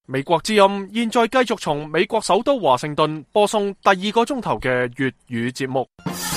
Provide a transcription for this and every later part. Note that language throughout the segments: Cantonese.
美國之音現在繼續從美國首都華盛頓播送第2個鐘頭嘅粵語節目。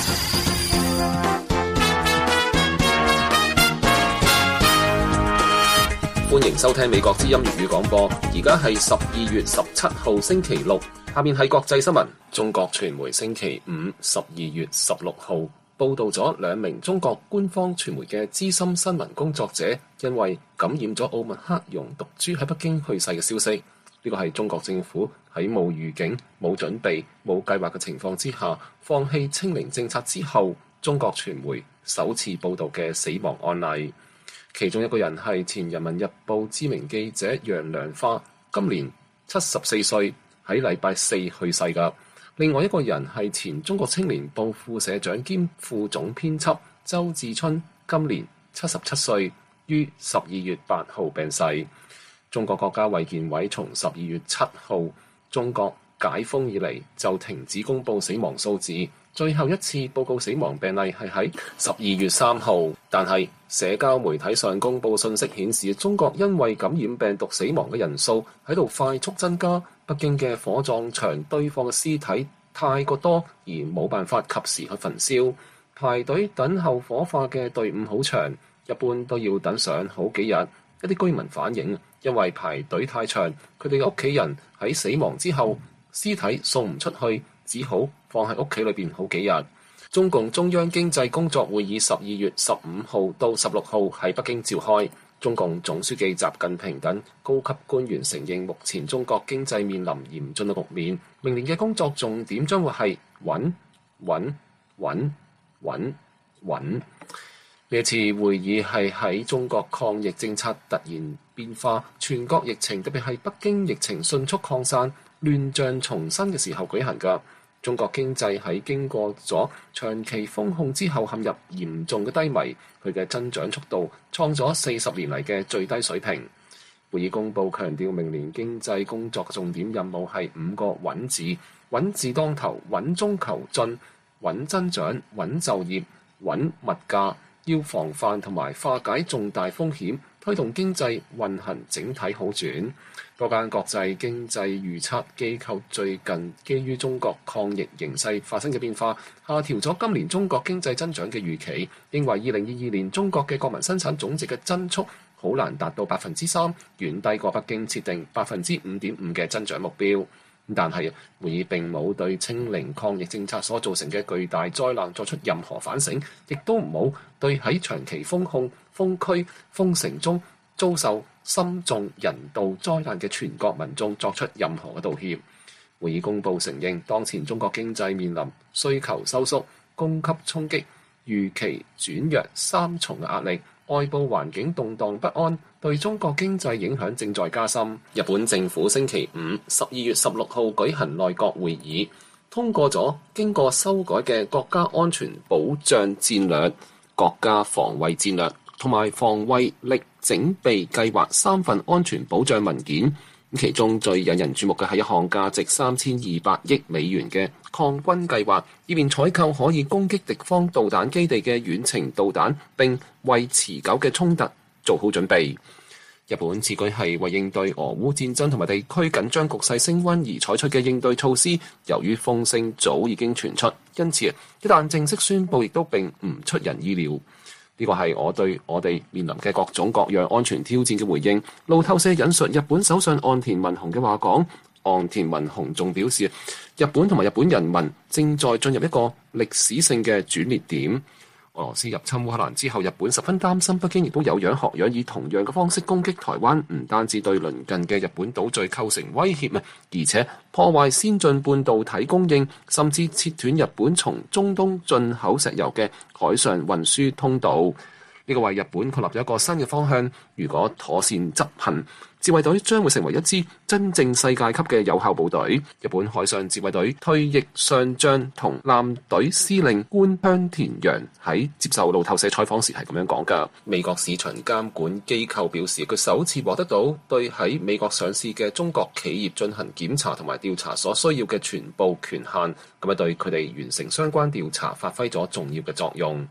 歡迎收聽美國之音粵語廣播，而家係12月17號星期六。下面係國際新聞。中國傳媒星期五12月16號報道咗2名中國官方傳媒嘅資深新聞工作者因為感染咗奧密克戎毒株喺北京去世嘅消息。呢個係中國政府喺冇預警、冇準備、冇計劃嘅情況之下，放棄清零政策之後，中國傳媒首次報道嘅死亡案例。其中一個人係前人民日報知名記者楊良花，今年74歲，喺禮拜四去世㗎。另外一個人係前中國青年報副社長兼副總編輯周志春，今年77歲，於12月8號病逝。中國國家衛健委從12月7號中國解封以嚟就停止公佈死亡數字，最後一次報告死亡病例係喺12月3號。但係社交媒體上公佈信息顯示，中國因為感染病毒死亡嘅人數喺度快速增加，北京嘅火葬場堆放嘅屍體太過多，而冇辦法及時去焚燒，排隊等候火化嘅隊伍好長，一般都要等上好幾日。一啲居民反映，因為排隊太長，佢哋嘅屋企人喺死亡之後，屍體送唔出去，只好放喺屋企裏邊好幾日。中共中央經濟工作會議12月15號到16號喺北京召開，中共總書記習近平等高級官員承認目前中國經濟面臨嚴峻嘅局面，明年嘅工作重點將會係穩穩穩穩穩。呢一次會議係喺中國抗疫政策突然變化、全國疫情特別係北京疫情迅速擴散、亂象重生嘅時候舉行㗎。中國經濟喺經過咗長期封控之後陷入嚴重嘅低迷，佢嘅增長速度創咗40年嚟嘅最低水平。會議公佈強調，明年經濟工作嘅重點任務係5個穩字，穩字當頭，穩中求進，穩增長，穩就業，穩物價。要防範同埋化解重大風險，推動經濟運行整體好轉。多間國際經濟預測機構最近基於中國抗疫形勢發生嘅變化，下調咗今年中國經濟增長嘅預期，認為2022年中國嘅國民生產總值嘅增速好難達到3%，遠低過北京設定5.5%嘅增長目標。但係會議並冇對清零抗疫政策所造成嘅巨大災難作出任何反省，亦都冇對喺長期封控、封區、封城中遭受深重人道災難嘅全國民眾作出任何嘅道歉。會議公佈承認，當前中國經濟面臨需求收縮、供給衝擊、預期轉弱3重嘅壓力。外部環境動盪不安，對中國經濟影響正在加深。日本政府星期五12月16號舉行內閣會議，通過咗經過修改嘅國家安全保障戰略、國家防衛戰略同埋防衛力整備計劃3份安全保障文件。其中最引人注目嘅係一項價值3200億美元嘅抗軍計劃，以便採購可以攻擊敵方導彈基地嘅遠程導彈，並為持久嘅衝突做好準備。日本此舉係為應對俄烏戰爭同埋地區緊張局勢升溫而採取嘅應對措施。由於風聲早已經傳出，因此一旦正式宣佈，亦都並唔出人意料。呢個係我對我哋面臨嘅各種各樣安全挑戰嘅回應。路透社引述日本首相岸田文雄嘅話講，岸田文雄仲表示，日本同埋日本人民正在進入一個歷史性嘅轉捩點。俄羅斯入侵烏克蘭之後，日本十分擔心北京亦都有樣學樣，以同樣嘅方式攻擊台灣，唔單止對鄰近嘅日本島嶼構成威脅，而且破壞先進半導體供應，甚至切斷日本從中東進口石油嘅海上運輸通道。呢個為日本確立咗一個新嘅方向。如果妥善執行，自衛隊將會成為一支真正世界級嘅有效部隊。日本海上自衛隊退役上將同艦隊司令官香田洋喺接受路透社採訪時係咁樣講㗎。美國市場監管機構表示，佢首次獲得到對喺美國上市嘅中國企業進行檢查同埋調查所需要嘅全部權限，咁啊對佢哋完成相關調查發揮咗重要嘅作用。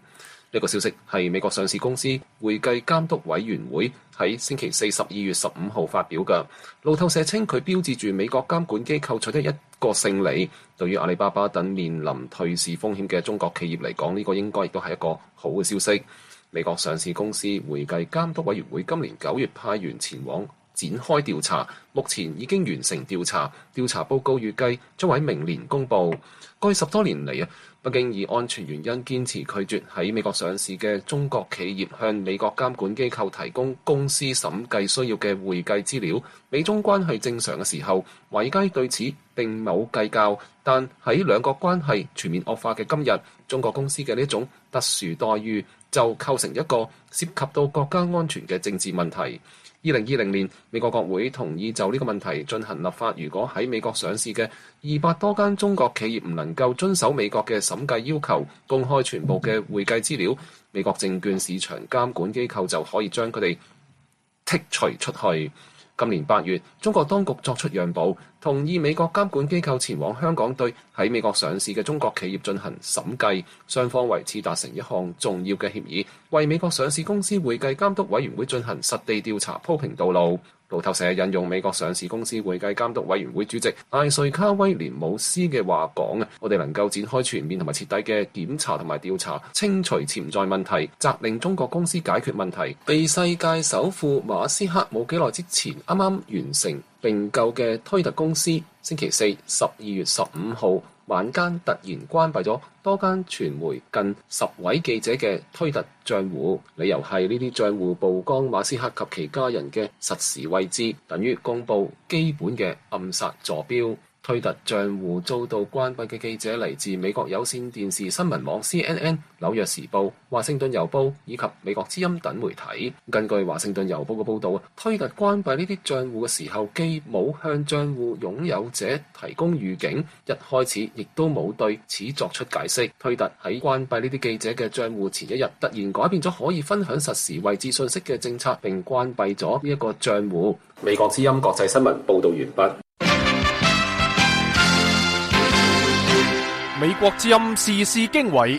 呢個消息係美國上市公司會計監督委員會喺星期四12月15號發表嘅。路透社稱佢標誌住美國監管機構取得一個勝利，對於阿里巴巴等面臨退市風險嘅中國企業嚟講，呢個應該亦都係一個好嘅消息。美國上市公司會計監督委員會今年9月派員前往展開調查，目前已經完成調查，調查報告預計將喺明年公佈。過去10多年嚟北京以安全原因堅持拒絕喺美國上市嘅中國企業向美國監管機構提供公司審計需要嘅會計資料。美中關係正常嘅時候，華爾街對此並冇計較，但喺兩國關係全面惡化嘅今日，中國公司嘅呢種特殊待遇就構成一個涉及到國家安全嘅政治問題。2020年，美國國會同意就呢個問題進行立法。如果喺美國上市嘅200多間中國企業唔能夠遵守美國嘅審計要求，公開全部嘅會計資料，美國證券市場監管機構就可以將佢哋剔除出去。今年8月，中國當局作出讓步，同意美國監管機構前往香港對喺美國上市嘅中國企業進行審計，雙方為此達成一項重要嘅協議，為美國上市公司會計監督委員會進行實地調查鋪平道路。路透社引用美國上市公司會計監督委員會主席艾瑞卡威廉姆斯嘅話講，我哋能夠展開全面同埋徹底嘅檢查同埋調查，清除潛在問題，責令中國公司解決問題。被世界首富馬斯克冇幾耐之前啱啱完成併購嘅推特公司，星期四12月15號晚間突然關閉咗多間傳媒近10位記者嘅推特帳戶，理由係呢啲帳戶曝光馬斯克及其家人嘅實時位置，等於公佈基本嘅暗殺坐標。推特帳戶遭到關閉嘅記者嚟自美國有線電視新聞網 CNN、紐約時報、華盛頓郵報以及美國之音等媒體。根據華盛頓郵報嘅報導，推特關閉呢啲帳戶嘅時候，既冇向帳戶擁有者提供預警，一開始亦都冇對此作出解釋。推特喺關閉呢啲記者嘅帳戶前一日，突然改變咗可以分享實時位置信息嘅政策，並關閉咗呢一個帳戶。美國之音國際新聞報導完畢。 美國之音時事經緯，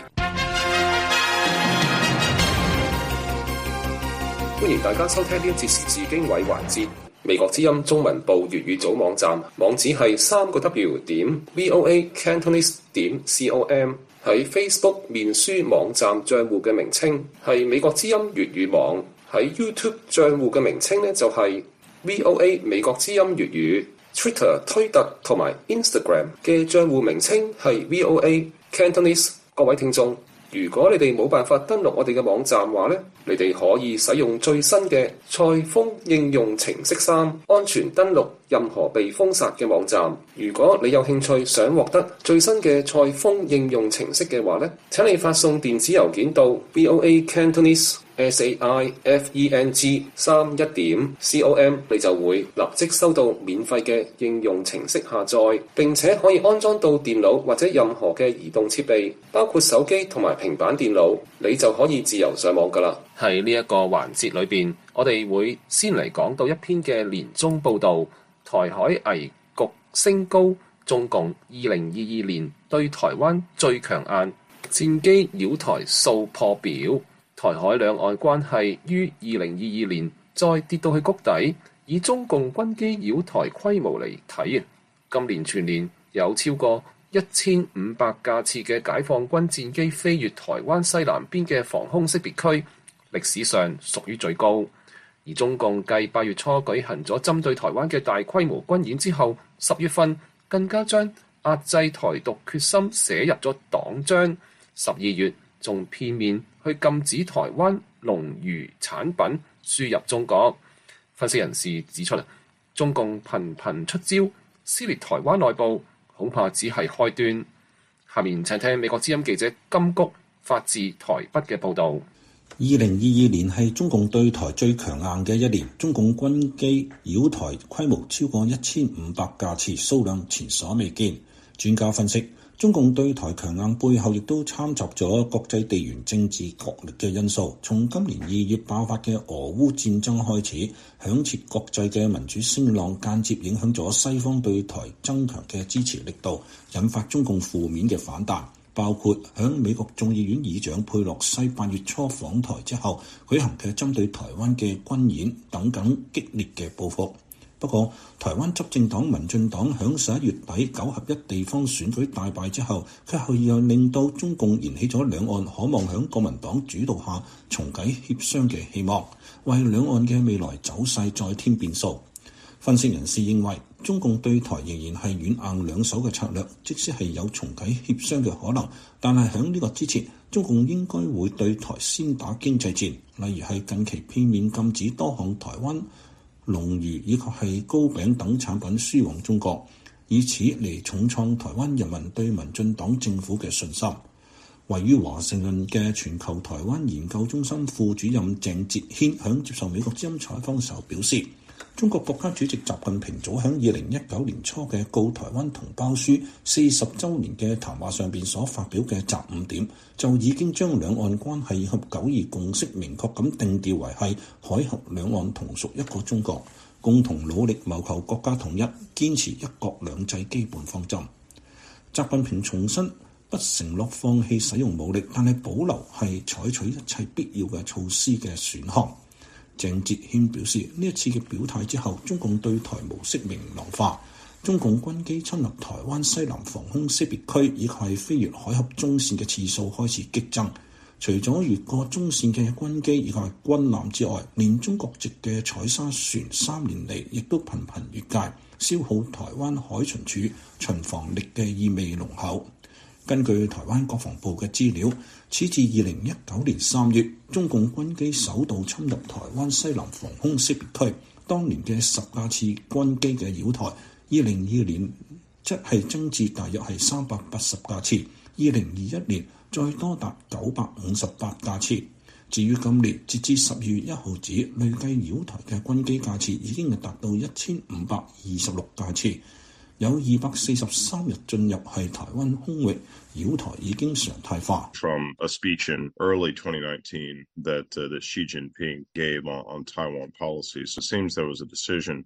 歡迎大家收聽呢一節時事經緯環節。美國之音中文部粵語組網站網址係3w.voacantonese.com， 喺 Facebook 面書網站帳戶嘅名稱係美國之音粵語網，喺 YouTube 帳戶嘅名稱呢就係 VOA 美國之音粵語。Twitter、推特同埋 Instagram 嘅賬戶名稱係 VOA Cantonese。各位聽眾，如果你哋冇辦法登錄我哋嘅網站話呢，你哋可以使用最新嘅賽風應用程式3，安全登錄任何被封殺嘅網站。如果你有興趣想獲得最新嘅賽風應用程式嘅話呢，請你發送電子郵件到 VOA Cantonese SAIFENG31.com， 你就會立即收到免費嘅應用程式下載，並且可以安裝到電腦或者任何嘅移動設備，包括手機同埋平板電腦，你就可以自由上網㗎喇。喺呢一個環節裏邊，我哋會先嚟講到一篇嘅年終報導，台海危局升高，中共2022年對台灣最強硬，戰機擾台數破表。台海兩岸關係於2022年再跌到去谷底，以中共軍機擾台規模嚟睇，今年全年有超過1500架次嘅解放軍戰機飛越台灣西南邊嘅防空識別區，歷史上屬於最高。而中共繼8月初舉行咗針對台灣嘅大規模軍演之後，10月份更加將壓制台獨決心寫入咗黨章，12月仲片面去禁止台灣農漁產品輸入中國。分析人士指出，中共頻頻出招撕裂台灣內部，恐怕只係開端。下面請聽美國之音記者金谷發自台北嘅報導。 2022年係中共對台最強硬嘅一年，中共軍機擾台規模超過1500架次，數量前所未見。專家分析，中共對台強硬背後亦都參雜咗國際地緣政治角力嘅因素。從今年2月爆發嘅俄烏戰爭開始，響徹國際嘅民主聲浪間接影響咗西方對台增強嘅支持力度，引發中共負面嘅反彈。 包括響美國眾議院議長佩洛西8月初訪台之後舉行嘅針對台灣嘅軍演等等激烈嘅報復。不過，台灣執政黨民進黨響11月底9合1地方選舉大敗之後，卻係又令到中共燃起咗兩岸可望響國民黨主導下重啟協商嘅希望，為兩岸嘅未來走勢再添變數。分析人士認為，中共對台仍然係軟硬兩手嘅策略，即使係有重啟協商嘅可能，但係喺呢個之前，中共應該會對台先打經濟戰，例如係近期片面禁止多項台灣農漁以及係糕餅等產品輸往中國，以此嚟重創台灣人民對民進黨政府嘅信心。位於華盛頓嘅全球台灣研究中心副主任鄭哲軒響接受美國之音採訪時候表示，中國國家主席習近平早喺2019年初嘅告台灣同胞書40週年嘅談話上邊所發表嘅習5點，就已經將兩岸關係及9·2共識明確咁定調為係海峽兩岸同屬一個中國，共同努力謀求國家統一，堅持一國兩制基本方針。習近平重申不承諾放棄使用武力，但係保留係採取一切必要嘅措施嘅選項。鄭哲軒表示，呢一次嘅表態之後，中共對台模式明朗化，中共軍機侵入台灣西南防空識別區以及係飛越海峽中線嘅次數開始激增。除咗越過中線嘅軍機以及係軍艦之外，連中國籍嘅採砂船3年嚟亦都頻頻越界，消耗台灣海巡署巡防力嘅意味濃厚。根據台灣國防部嘅資料，始至2019年3月，中共軍機首度侵入台灣西南防空識別區，當年嘅10架次軍機嘅擾台，2022年則係增至大約係380架次，2021年再多達958架次。至於今年截至12月1號止，累計擾台嘅軍機架次已經係達到1526架次。有243日進入係台灣空域，擾台已經常態化。 From a speech in early 2019 that Xi Jinping gave on Taiwan policies, it seems there was a decision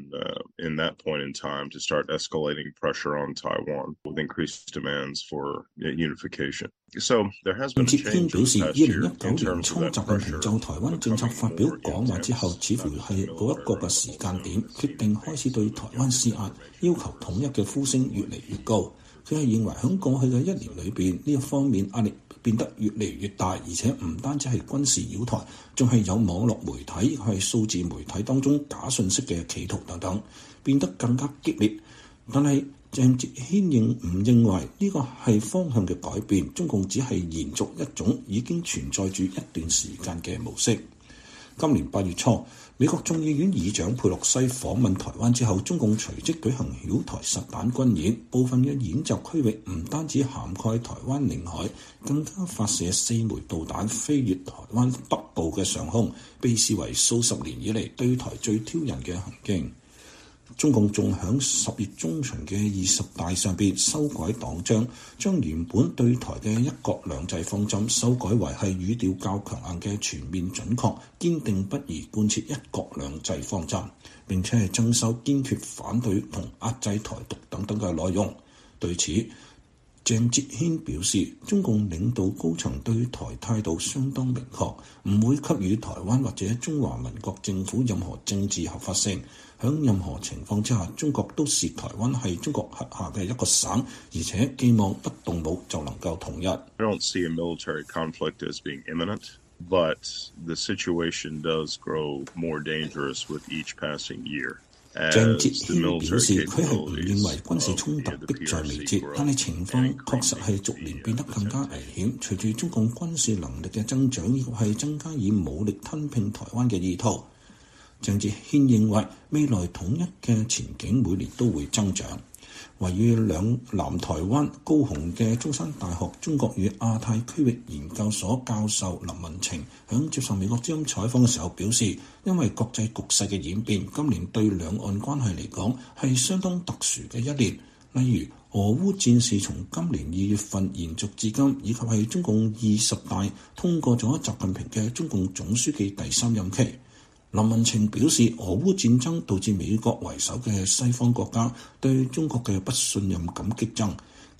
in that point in time to start escalating pressure on Taiwan with increased demands for unification. So there has been a change. 表示2019年初習近平就台灣政策發表講話之後，似乎係嗰一個嘅時間點，決定開始對台灣施壓，要求統一嘅呼聲越嚟越高。佢係認為喺過去嘅1年裏邊，呢一方面壓力變得越嚟越大，而且唔單止係軍事擾台，仲係有網絡媒體係數字媒體當中假信息嘅企圖等等，變得更加激烈。但係鄭哲軒唔認為呢個係方向嘅改變，中共只係延續一種已經存在住一段時間嘅模式。今年8月初，美國眾議院議長佩洛西訪問台灣之後，中共隨即舉行擾台實彈軍演，部分嘅演習區域唔單止涵蓋台灣領海，更加發射4枚導彈飛越台灣北部嘅上空，被視為數十年以嚟對台最挑釁嘅行徑。中共仲響10月中旬嘅20大上邊修改黨章，將原本對台嘅一國兩制方針修改為係語調較強硬嘅全面準確、堅定不移貫徹一國兩制方針，並且係增收堅決反對同壓制台獨等等嘅內容。對此，鄭哲軒表示，中共領導高層對台態度相當明確，唔會給予台灣或者中華民國政府任何政治合法性。喺任何情況之下，中國都視台灣係中國轄下嘅一個省，而且寄望不動武就能夠統一。 I don't see a military conflict as being imminent, but the situation does grow more dangerous with each passing year. 鄭哲軒表示，佢係唔認為軍事衝突迫在眉睫，但係情況確實係逐年變得更加危險。隨住中共軍事能力嘅增長，亦係增加以武力吞併台灣嘅意圖。鄭哲軒認為未來統一嘅前景每年都會增長。位於南台灣高雄嘅中山大學中國與亞太區域研究所教授林文晴響接受美國之音採訪嘅時候表示，因為國際局勢嘅演變，今年對兩岸關係嚟講係相當特殊嘅一年。例如俄烏戰事從今年2月份延續至今，以及係中共20大通過咗習近平嘅中共總書記第3任期。林文晴表示，俄烏戰爭導致美國為首嘅西方國家對中國嘅不信任感激增，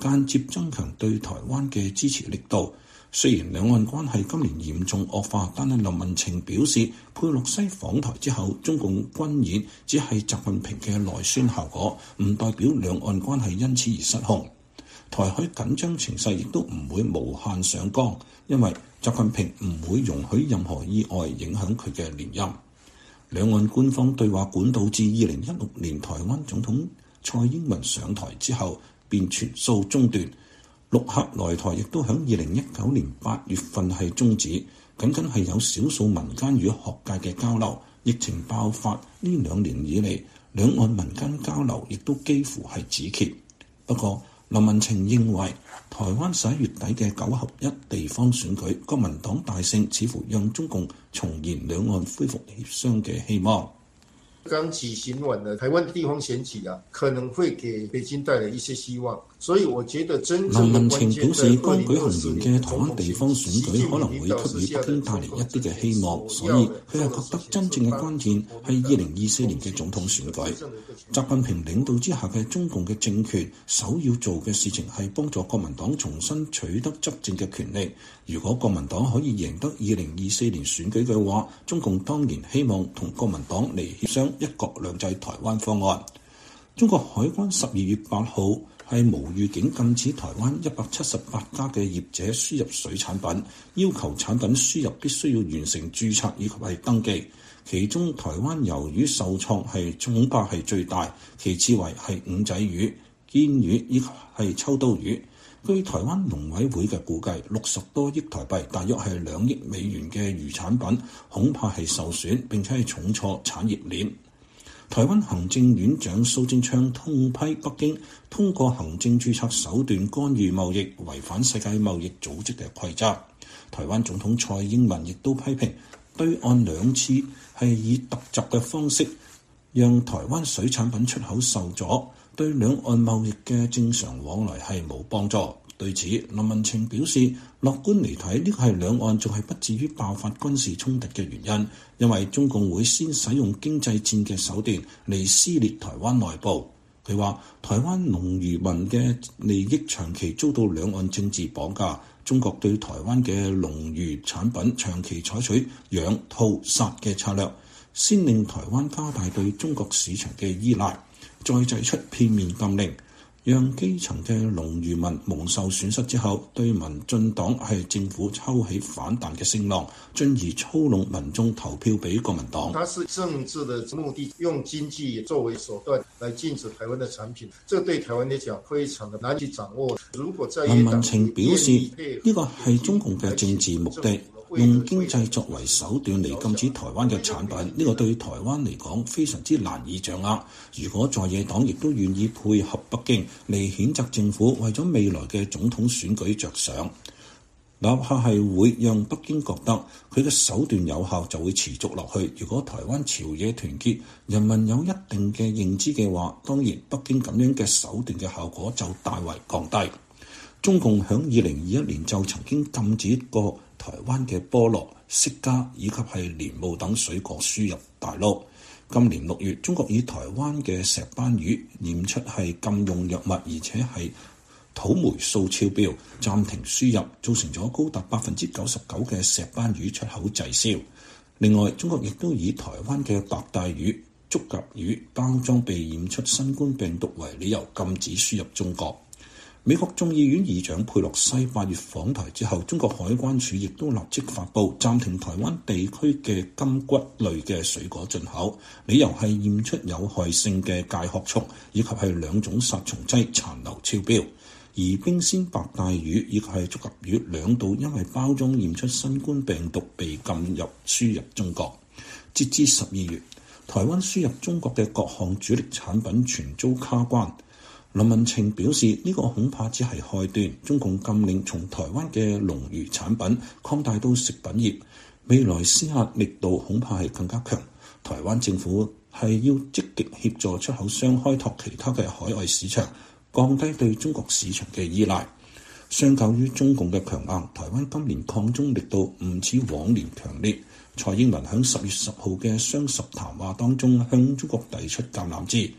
間接增強對台灣嘅支持力度。雖然兩岸關係今年嚴重惡化，但係林文晴表示，佩洛西訪台之後，中共軍演只係習近平嘅內宣效果，唔代表兩岸關係因此而失控。台海緊張情勢亦都唔會無限上綱，因為習近平唔會容許任何意外影響佢嘅連任。兩岸官方對話管道自2016年台灣總統蔡英文上台之後便全數中斷。陸客來台亦都喺2019年8月份係終止，僅僅係有少數民間與學界嘅交流。疫情爆發呢2年以嚟，兩岸民間交流亦都幾乎係止歇。不過，林文晴認為，台灣11月底嘅9合1地方選舉，國民黨大勝，似乎讓中共重燃兩岸恢復協商嘅希望。 剛舉行完了台灣地方選舉可能會給北京帶來一些希望，所以我覺得真正林文晴表示，剛舉行完嘅台灣地方選舉可能會給予北京帶嚟一啲嘅希望，所以佢係覺得真正嘅關鍵係2024年嘅總統選舉。習近平領導之下嘅中共嘅政權首要做嘅事情係幫助國民黨重新取得執政嘅權力。如果國民黨可以贏得2024年選舉嘅話，中共當然希望同國民黨嚟協商一國兩制台灣方案。中國海關12月8號係無預警禁止台灣178家嘅業者輸入水產品，要求產品輸入必須要完成註冊以及係登記。其中台灣魷魚受創係恐怕係最大，其次為係五仔魚、堅魚以及係秋刀魚。據台灣農委會嘅估計，60多億台幣，大約係2億美元嘅魚產品，恐怕係受損並且係重挫產業鏈。台灣行政院長蘇貞昌痛批北京通過行政註冊手段干預貿易，違反世界貿易組織嘅規則。台灣總統蔡英文亦都批評對岸2次係以突襲嘅方式讓台灣水產品出口受阻，對兩岸貿易嘅正常往來係冇幫助。對此，林文晴表示樂觀嚟睇，呢個係兩岸仲係不至於爆發軍事衝突嘅原因，因為中共會先使用經濟戰嘅手段嚟撕裂台灣內部。佢話台灣農漁民嘅利益長期遭到兩岸政治綁架，中國對台灣嘅農漁產品長期採取養套殺嘅策略，先令台灣加大對中國市場嘅依賴，再祭出片面禁令，讓基層嘅農漁民蒙受損失之後，對民進黨係政府抽起反彈嘅聲浪，進而操弄民眾投票俾國民黨。 它是政治的目的，用經濟作為手段來禁止台灣的產品，這個對台灣嚟講非常的難以掌握。如果在林文晴表示，呢個係中共嘅政治目的。用經濟作為手段嚟禁止台灣嘅產品，呢個對台灣嚟講非常之難以掌握。如果在野黨亦都願意配合北京嚟譴責政府，為咗未來嘅總統選舉着想，哪怕係會讓北京覺得佢嘅手段有效，就會持續落去。如果台灣朝野團結，人民有一定嘅認知嘅話，當然北京咁樣嘅手段嘅效果就大為降低。中共喺2021年就曾經禁止過台灣嘅菠蘿、釋迦以及係蓮霧等水果輸入大陸。今年6月，中國以台灣嘅石斑魚驗出係禁用藥物，而且係土霉素超標，暫停輸入，造成咗高達99%嘅石斑魚出口滯銷。另外，中國亦都以台灣嘅白帶魚、竹筴魚包裝被驗出新冠病毒為理由，禁止輸入中國。美國眾議院議長佩洛西8月訪台之後，中國海關署亦都立即發布暫停台灣地區嘅柑橘類嘅水果進口，理由係驗出有害性嘅介殼蟲以及係2種殺蟲劑殘留超標。而冰鮮白帶魚以及係竹筴魚2度因為包裝驗出新冠病毒被輸入中國。截至12月，台灣輸入中國嘅各項主力產品全遭卡關。林文晴表示，呢個恐怕只係開端，中共禁令從台灣嘅農漁產品擴大到食品業，未來施壓力度恐怕係更加強。台灣政府係要積極協助出口商開拓其他嘅海外市場，降低對中國市場嘅依賴。相較於中共嘅強硬，台灣今年抗中力度唔似往年強烈。蔡英文喺10月10號嘅雙十談話當中向中國遞出橄欖枝，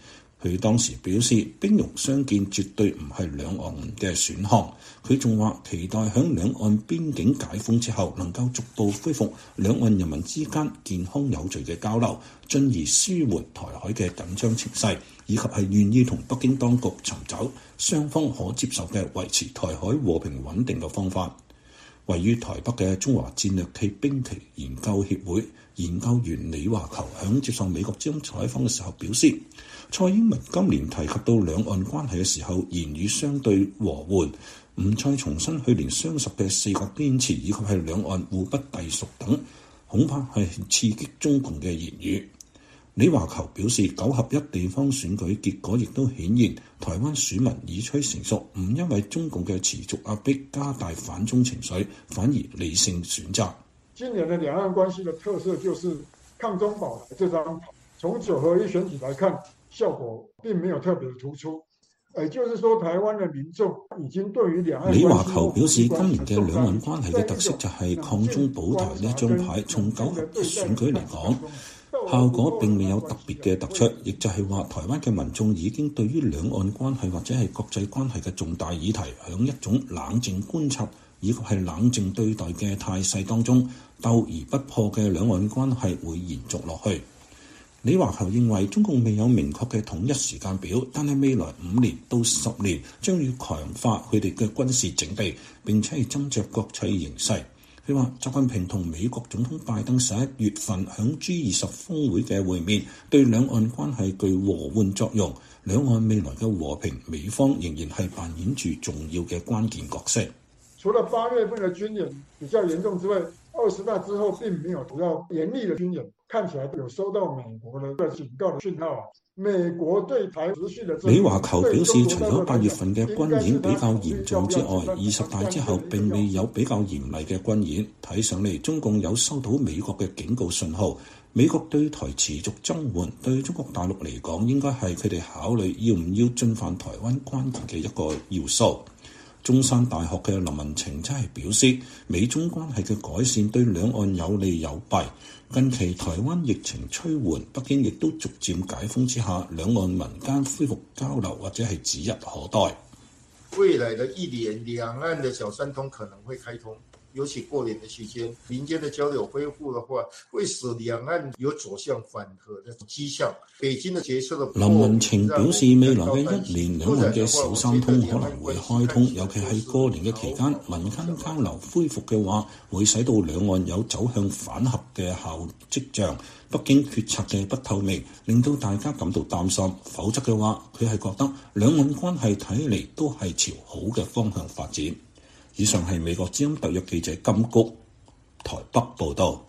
佢當時表示，兵戎相見絕對唔係兩岸嘅選項。佢仲話期待響兩岸邊境解封之後，能夠逐步恢復兩岸人民之間健康有序嘅交流，進而舒緩台海嘅緊張情勢，以及係願意同北京當局尋找雙方可接受嘅維持台海和平穩定嘅方法。位於台北嘅中華戰略暨兵棋研究協會研究員李華球響接受美國之音採訪嘅時候表示，蔡英文今年提及到兩岸關係嘅時候，言語相對和緩，唔再重申去年雙十嘅4個堅持以及係兩岸互不隸屬等，恐怕係刺激中共嘅言語。李華球表示，9合1地方選舉結果亦都顯現，台灣選民已趨成熟，唔因為中共嘅持續壓迫加大反中情緒，反而理性選擇。 今年的兩岸關係的特色就是抗中保台這張牌，從9合1選舉來看，效果並沒有特別突出。也就是說，台灣的民眾已經對於兩岸。 李華球表示，今年嘅兩岸關係嘅特色就係抗中保台呢張牌，從9合1選舉嚟講，效果並未有特別嘅突出，亦就係話台灣嘅民眾已經對於兩岸關係或者係國際關係嘅重大議題，響一種冷靜觀察以及係冷靜對待嘅態勢當中，鬥而不破嘅兩岸關係會延續落去。李華球認為中共未有明確嘅統一時間表，但係未來5年到10年將要強化佢哋嘅軍事整備，並且係斟酌國際形勢。佢話習近平同美國總統拜登11月份響 G20 峰會嘅會面，對兩岸關係具和緩作用。兩岸未來嘅和平，美方仍然係扮演住重要嘅關鍵角色。 除了8月份嘅軍演比較嚴重之外，20大之後並沒有比較嚴厲嘅軍演，看起來有收到美國嘅警告嘅訊號。美國對台持續的。 李華球表示，除咗8月份嘅軍演比較嚴重之外，20大之後並未有比較嚴厲嘅軍演。睇上嚟，中共有收到美國嘅警告信號。美國對台持續增援，對中國大陸嚟講，應該係佢哋考慮要唔要進犯台灣關鍵嘅一個要素。中山大學嘅林文晴真係表示，美中關係嘅改善對兩岸有利有弊。近期台灣疫情趨緩，北京亦都逐漸解封之下，兩岸民間恢復交流或者係指日可待。 未來的1年，兩岸的小三通可能會開通，尤其過年的期間，民間的交流恢復的話，會使兩岸有走向緩和的跡象。北京的決策的林文晴表示，未來嘅1年，兩岸嘅小三通可能會開通，尤其係過年嘅期間，民間交流恢復嘅話，會使到兩岸有走向反核嘅跡象。北京決策嘅不透明，令到大家感到擔心。否則嘅話，佢係覺得兩岸關係睇嚟都係朝好嘅方向發展。以上係美國之音特約記者金谷台北報導。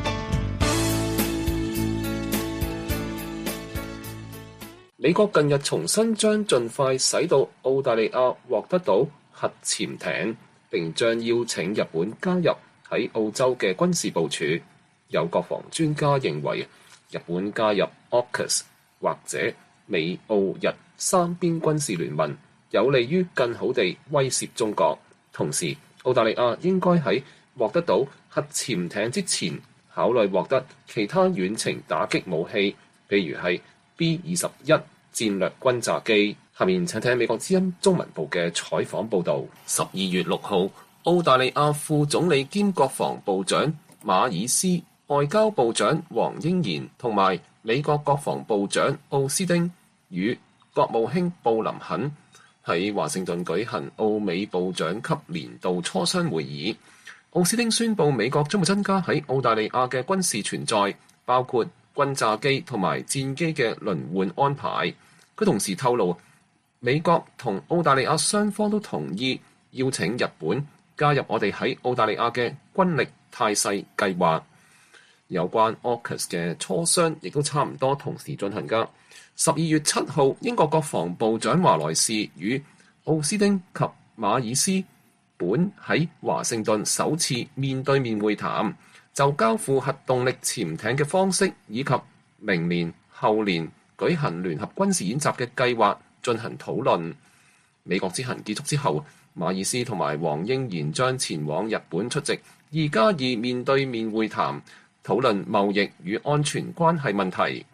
美國近日重新將盡快使到澳大利亞獲得到核潛艇，並將邀請日本加入喺澳洲嘅軍事部署。有國防專家認為，日本加入 AUKUS 或者美澳日三邊軍事聯盟，有利於更好地威懾中國。同時，澳大利亞應該喺獲得到核潛艇之前，考慮獲得其他遠程打擊武器，譬如係 B-21戰略轟炸機。下面請聽美國之音中文部嘅採訪報導。12月6號，澳大利亞副總理兼國防部長馬爾斯、外交部長黃英賢同埋美國國防部長奧斯汀與國務卿布林肯喺華盛頓舉行澳美部長級年度磋商會議。奧斯汀宣布美國將會增加喺澳大利亞嘅軍事存在，包括轟炸機同埋戰機嘅輪換安排。佢同時透露，美國同澳大利亞雙方都同意邀請日本加入我哋喺澳大利亞嘅軍力態勢計劃。有關 AUKUS 嘅磋商亦都差唔多同時進行㗎。12月7號，英國國防部長華萊士與奧斯汀及馬爾斯本喺華盛頓首次面對面會談，就交付核動力潛艇嘅方式以及明年後年舉行聯合軍事演習嘅計劃進行討論。美國之行結束之後，馬爾斯同埋黃英賢將前往日本出席2+2面對面會談，討論貿易與安全關係問題。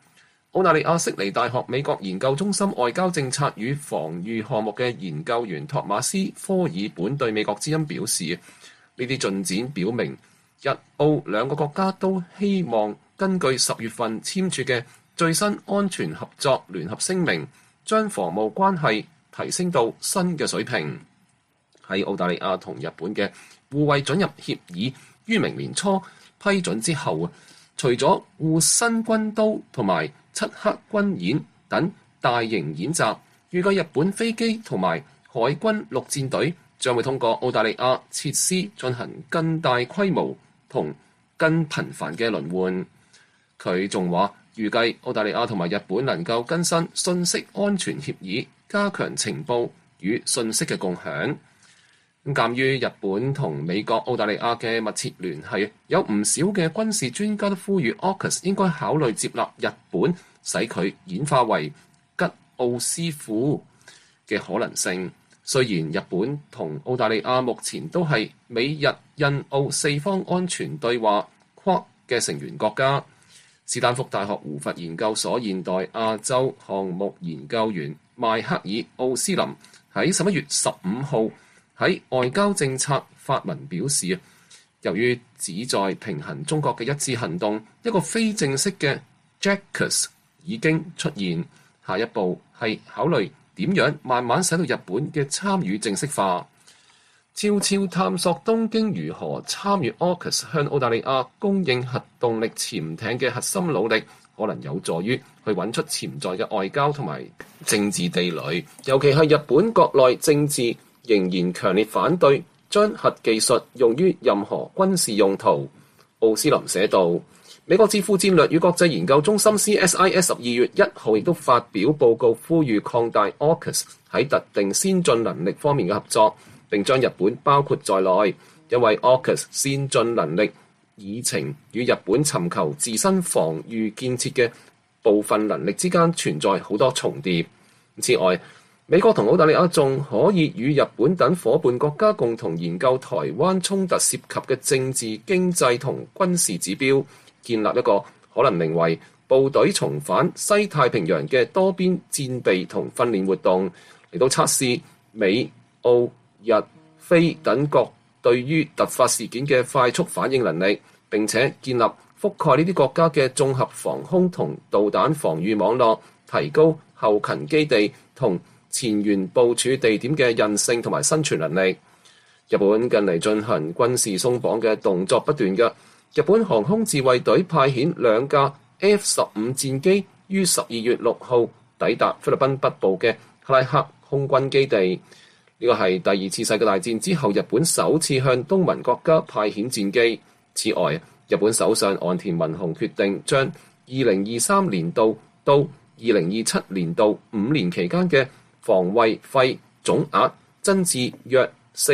澳大利亞悉尼大學美國研究中心外交政策與防禦項目嘅研究員托馬斯·科爾本對美國之音表示，呢啲進展表明日澳兩個國家都希望根據10月份簽署嘅最新安全合作聯合聲明，將防務關係提升到新嘅水平。喺澳大利亞同日本嘅互惠准入協議於明年初批准之後，除咗護身軍刀同埋漆黑軍演等大型演習，預計日本飛機同埋海軍陸戰隊將會通過澳大利亞設施進行更大規模同更頻繁嘅輪換。佢仲話預計澳大利亞同埋日本能夠更新信息安全協議，加強情報與信息嘅共享。鑑於日本同美國、澳大利亞嘅密切聯繫，有唔少嘅軍事專家都呼籲 AUKUS 應該考慮接納日本，使佢演化為吉澳斯庫嘅可能性。雖然日本同澳大利亞目前都係美日印澳四方安全對話 QUAD 嘅成員國家，斯坦福大學胡佛研究所現代亞洲項目研究員邁克爾·奧斯林喺11月15號喺外交政策發文表示，由於旨在平衡中國嘅一致行動，一個非正式嘅 JACUS 已經出現，下一步係考慮點樣慢慢使到日本嘅參與正式化。悄悄探索東京如何參與 AUKUS 向澳大利亞供應核動力潛艇嘅核心努力，可能有助於去揾出潛在嘅外交同埋政治地雷，尤其係日本國內政治仍然強烈反對將核技術用於任何軍事用途。奧斯林寫道，美國智庫戰略與國際研究中心 CSIS 12月1號亦都發表報告，呼籲擴大 AUKUS 喺特定先進能力方面嘅合作，並將日本包括在內，因為 AUKUS 先進能力議程與日本尋求自身防禦建設嘅部分能力之間存在好多重疊。此外，美國同澳大利亞仲可以與日本等夥伴國家共同研究台灣衝突涉及嘅政治、經濟同軍事指標，建立一個可能名為部隊重返西太平洋嘅多邊戰備同訓練活動，嚟到測試美、澳、日、菲等國對於突發事件嘅快速反應能力，並且建立覆蓋呢啲國家嘅綜合防空同導彈防禦網絡，提高後勤基地同前沿部署地點嘅韌性同埋生存能力。日本近嚟進行軍事鬆綁嘅動作不斷嘅，日本航空自衛隊派遣2架 F-15 戰機於12月6號抵達菲律賓北部嘅克拉克空軍基地。呢個係第二次世界大戰之後日本首次向東盟國家派遣戰機。此外，日本首相岸田文雄決定將2023年度到2027年度5年期間嘅防衛費總額增至約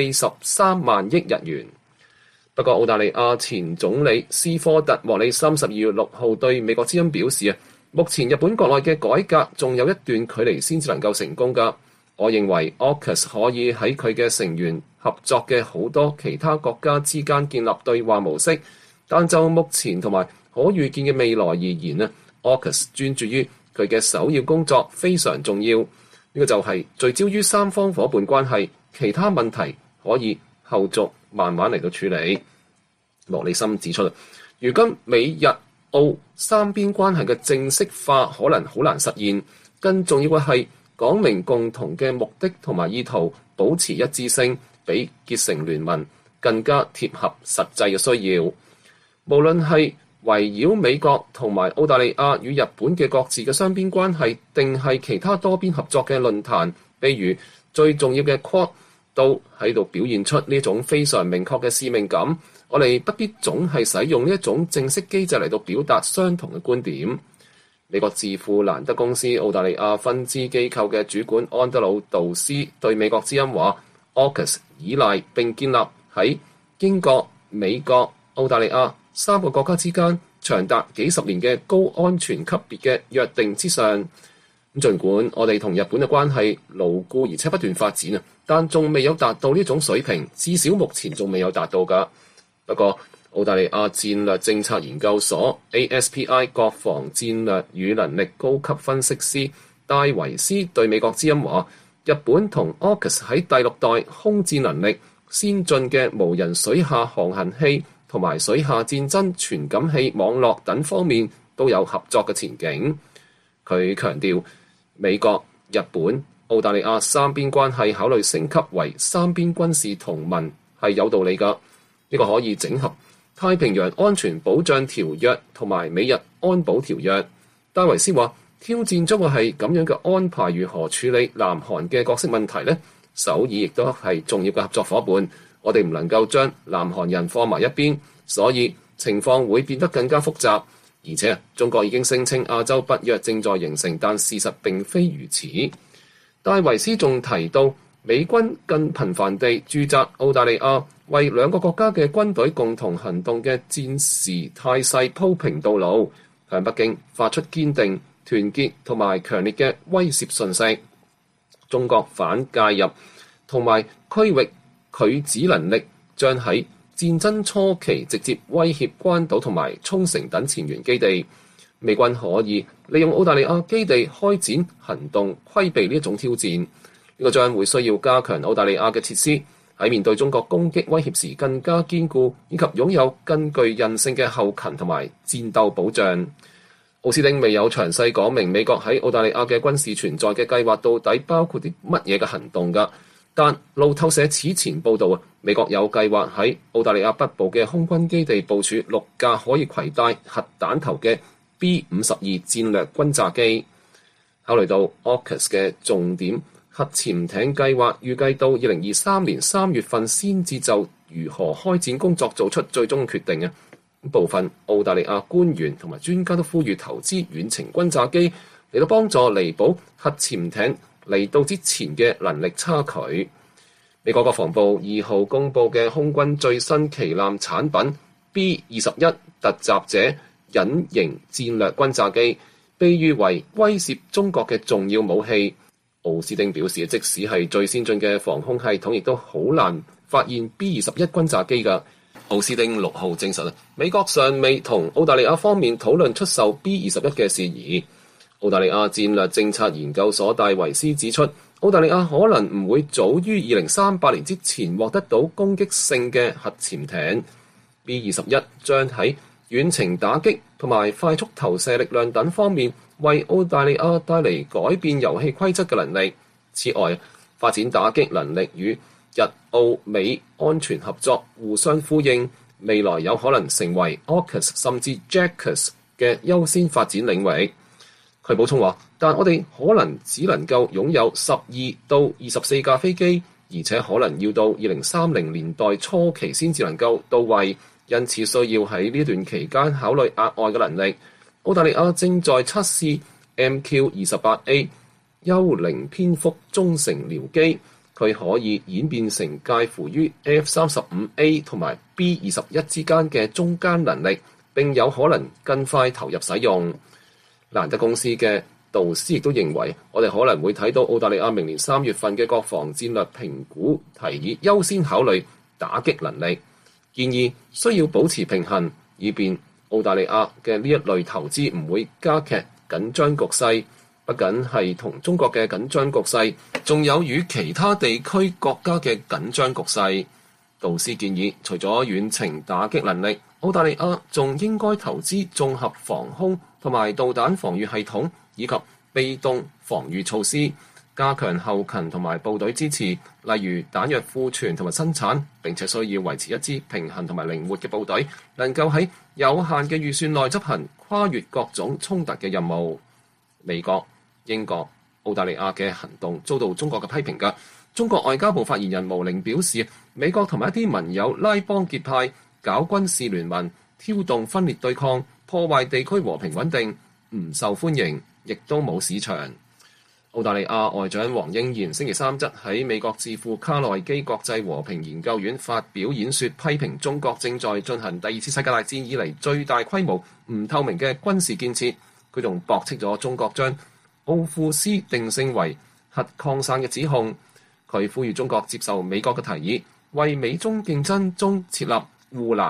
43萬億日元。不過，澳大利亞前總理斯科特·莫里森12月6號對美國之音表示，目前日本國內嘅改革仲有一段距離先至能夠成功㗎。我認為 AUKUS 可以喺佢嘅成員合作嘅好多其他國家之間建立對話模式，但就目前同埋可預見嘅未來而言呢， AUKUS 專注於佢嘅首要工作非常重要，呢個就係聚焦於三方夥伴關係，其他問題可以後續慢慢嚟到處理。莫里森指出，如今美日澳三邊關係嘅正式化可能好難實現，更重要嘅係講明共同嘅目的同埋意圖，保持一致性，比結成聯盟更加貼合實際嘅需要。無論係圍繞美國同埋澳大利亞與日本嘅各自嘅雙邊關係，定係其他多邊合作嘅論壇，例如最重要嘅 QUAD， 都喺度表現出呢種非常明確嘅使命感。我哋不必總係使用呢一種正式機制嚟到表達相同嘅觀點。美國智庫蘭德公司澳大利亞分支機構嘅主管安德魯道斯對美國之音話 AUKUS 依賴並建立喺英國、美國、澳大利亞三個國家之間長達幾十年嘅高安全級別嘅約定之上。儘管我哋同日本嘅關係牢固而且不斷發展啊，但仲未有達到呢種水平，至少目前仲未有達到㗎。不過澳大利亞戰略政策研究所 ASPI 國防戰略與能力高級分析師戴維斯對美國之音話，日本同 AUKUS 喺第6代空戰能力、先進嘅無人水下航行器同埋水下戰爭傳感器網絡等方面都有合作嘅前景。佢強調，美國、日本、澳大利亞三邊關係考慮升級為三邊軍事同盟係有道理㗎。呢個可以整合太平洋安全保障條約同埋美日安保條約。戴維斯話，挑戰將會係咁樣嘅安排，如何處理南韓嘅角色問題呢？首爾亦都係重要嘅合作伙伴，我哋唔能夠將南韓人放埋一邊，所以情況會變得更加複雜。而且中國已經聲稱亞洲北約正在形成，但事實並非如此。戴維斯仲提到，美軍更頻繁地駐紮澳大利亞，為兩個國家嘅軍隊共同行動嘅戰時態勢鋪平道路，向北京發出堅定、團結同埋強烈嘅威懾訊息。中國反介入同埋區域拒止能力將喺戰爭初期直接威脅關島同埋沖繩等前沿基地。美軍可以利用澳大利亞基地開展行動，規避呢一種挑戰。呢個將會需要加強澳大利亞嘅設施，喺面對中國攻擊威脅時更加堅固，以及擁有更具韌性嘅後勤同埋戰鬥保障。奧斯汀未有詳細講明美國喺澳大利亞嘅軍事存在嘅計劃到底包括啲乜嘢嘅行動㗎，但路透社此前報導，美國有計劃喺澳大利亞北部嘅空軍基地部署6架可以攜帶核彈頭嘅 B-52戰略轟炸機。考慮到 AUKUS 嘅重點核潛艇計劃預計到2023年3月份先至就如何開展工作做出最終決定。部分澳大利亞官員同埋專家都呼籲投資遠程轟炸機嚟到幫助彌補核潛艇嚟到之前嘅能力差距。美國國防部2號公佈嘅空軍最新旗艦產品 B-21突襲者隱形戰略轟炸機，被譽為威懾中國嘅重要武器。奧斯汀表示，即使係最先進嘅防空系統，亦都好難發現 B-21轟炸機㗎。奧斯汀6號證實，美國尚未同澳大利亞方面討論出售 B-21嘅事宜。澳大利亞戰略政策研究所戴維斯指出，澳大利亞可能唔會早於2038年之前獲得到攻擊性嘅核潛艇。B-21將喺遠程打擊同埋快速投射力量等方面為澳大利亞帶嚟改變遊戲規則嘅能力。此外，發展打擊能力與日澳美安全合作互相呼應，未來有可能成為 AUKUS 甚至 JAUKUS 嘅優先發展領域。佢補充話，但我哋可能只能夠擁有12到24架飛機，而且可能要到2030年代初期先至能夠到位，因此需要喺呢段期間考慮額外嘅能力。澳大利亞正在測試 MQ-28A 幽靈蝙蝠中程僚機，佢可以演變成介乎於 F-35A 同埋 B-21之間嘅中間能力，並有可能更快投入使用。蘭德公司嘅導師亦都認為，我哋可能會睇到澳大利亞明年3月份嘅國防戰略評估提議優先考慮打擊能力，建議需要保持平衡，以便澳大利亞嘅呢一類投資唔會加劇緊張局勢。不僅係同中國嘅緊張局勢，仲有與其他地區國家嘅緊張局勢。導師建議，除咗遠程打擊能力，澳大利亞仲應該投資綜合防空同埋導彈防禦系統，以及被動防禦措施，加強後勤同埋部隊支持，例如彈藥庫存同埋生產，並且需要維持一支平衡同埋靈活嘅部隊，能夠喺有限嘅預算內執行跨越各種衝突嘅任務。美國、英國、澳大利亞嘅行動遭到中國嘅批評㗎。中國外交部發言人毛寧表示，美國同埋一啲盟友拉幫結派，搞軍事聯盟，挑動分裂對抗，破壞地區和平穩定，唔受歡迎，亦都冇市場。澳大利亞外長黃英賢星期三則喺美國智庫卡內基國際和平研究院發表演說，批評中國正在進行第二次世界大戰以嚟最大規模唔透明嘅軍事建設。佢仲駁斥咗中國將奧庫斯定性為核擴散嘅指控。佢呼籲中國接受美國嘅提議，為美中競爭中設立護欄，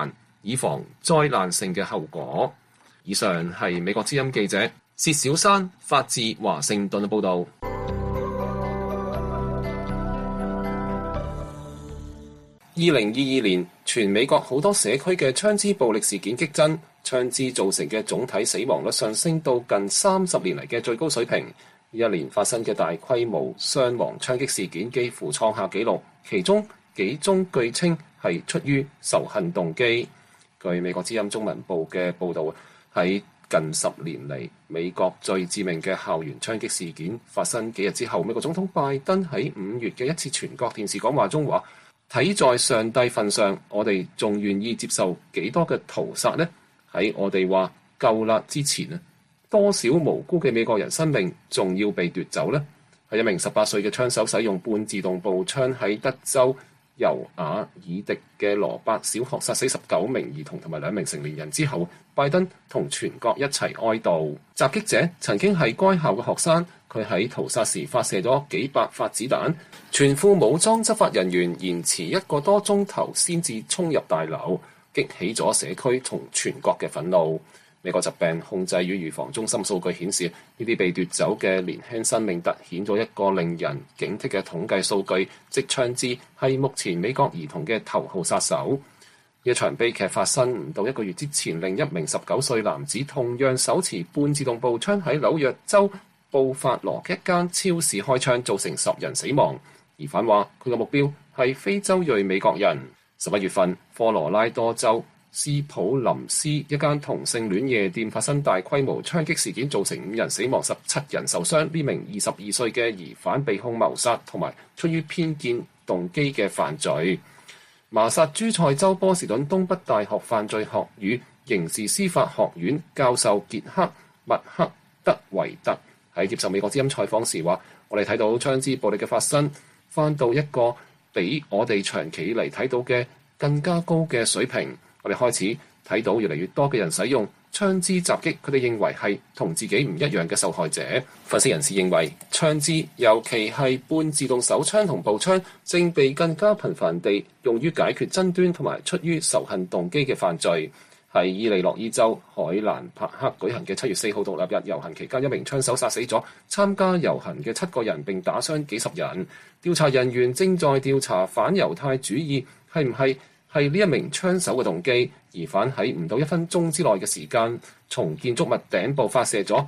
以防災難性嘅後果。以上係美國之音記者薛小山發自華盛頓嘅報導。2022年，全美國好多社區嘅槍支暴力事件激增，槍支造成嘅總體死亡率上升到近30年嚟嘅最高水平。一年發生嘅大規模傷亡槍擊事件幾乎創下紀錄，其中幾宗據稱係出於仇恨動機。據美國之音中文部嘅報導，喺近10年嚟，美國最致命嘅校園槍擊事件發生幾日之後，美國總統拜登喺5月嘅一次全國電視講話中話：睇在上帝份上，我哋仲願意接受幾多嘅屠殺呢？喺我哋話夠啦之前啊，多少無辜嘅美國人生命仲要被奪走呢？係一名18歲嘅槍手使用半自動步槍喺德州尤瓦爾迪嘅羅伯小學殺死19名兒童同埋2名成年人之後，拜登同全國一齊哀悼。襲擊者曾經係該校嘅學生，佢喺屠殺時發射咗幾百發子彈，全副武裝執法人員延遲1個多鐘頭先至衝入大樓，激起咗社區同全國嘅憤怒。美國疾病控制與預防中心數據顯示，呢啲被奪走嘅年輕生命突顯咗一個令人警惕嘅統計數據，即槍支係目前美國兒童嘅頭號殺手。一場悲劇發生唔到1個月之前，另一名19歲男子同樣手持半自動步槍喺紐約州布法羅嘅一間超市開槍，造成10人死亡。疑犯話佢嘅目標係非洲裔美國人。11月份，科羅拉多州斯普林斯一間同性戀夜店發生大規模槍擊事件，造成5人死亡、17人受傷。呢名22歲嘅疑犯被控謀殺同埋出於偏見動機嘅犯罪。麻薩諸塞州波士頓東北大學犯罪學與刑事司法學院教授傑克麥克德維特喺接受美國之音採訪時話：我哋睇到槍支暴力嘅發生翻到一個比我哋長期以嚟睇到嘅更加高嘅水平。我哋開始睇到越嚟越多嘅人使用槍支襲擊佢哋認為係同自己唔一樣嘅受害者。分析人士認為，槍支尤其係半自動手槍同步槍，正被更加頻繁地用於解決爭端同埋出於仇恨動機嘅犯罪。喺伊利諾伊州海蘭帕克舉行嘅7月4號獨立日遊行期間，一名槍手殺死咗參加遊行嘅7個人，並打傷幾十人。調查人員正在調查反猶太主義係唔係呢一名槍手嘅動機。疑犯喺唔到1分鐘之內嘅時間，從建築物頂部發射咗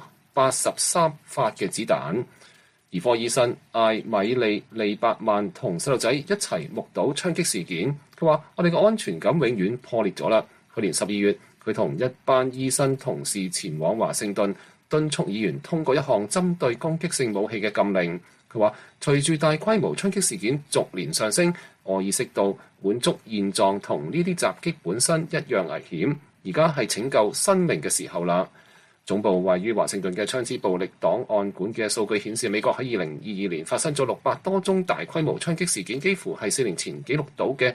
83發嘅子彈。兒科醫生艾米利伯曼同細路仔一齊目睹槍擊事件，佢話：我哋嘅安全感永遠破裂咗啦。去年12月，佢同一班醫生同事前往華盛頓，敦促議員通過一項針對攻擊性武器嘅禁令。佢話：隨住大規模槍擊事件逐年上升，我意識到滿足現狀同呢啲襲擊本身一樣危險。而家係拯救生命嘅時候啦。總部位於華盛頓嘅槍支暴力檔案館嘅數據顯示，美國喺2022年發生咗600多宗大規模槍擊事件，幾乎係4年前記錄到嘅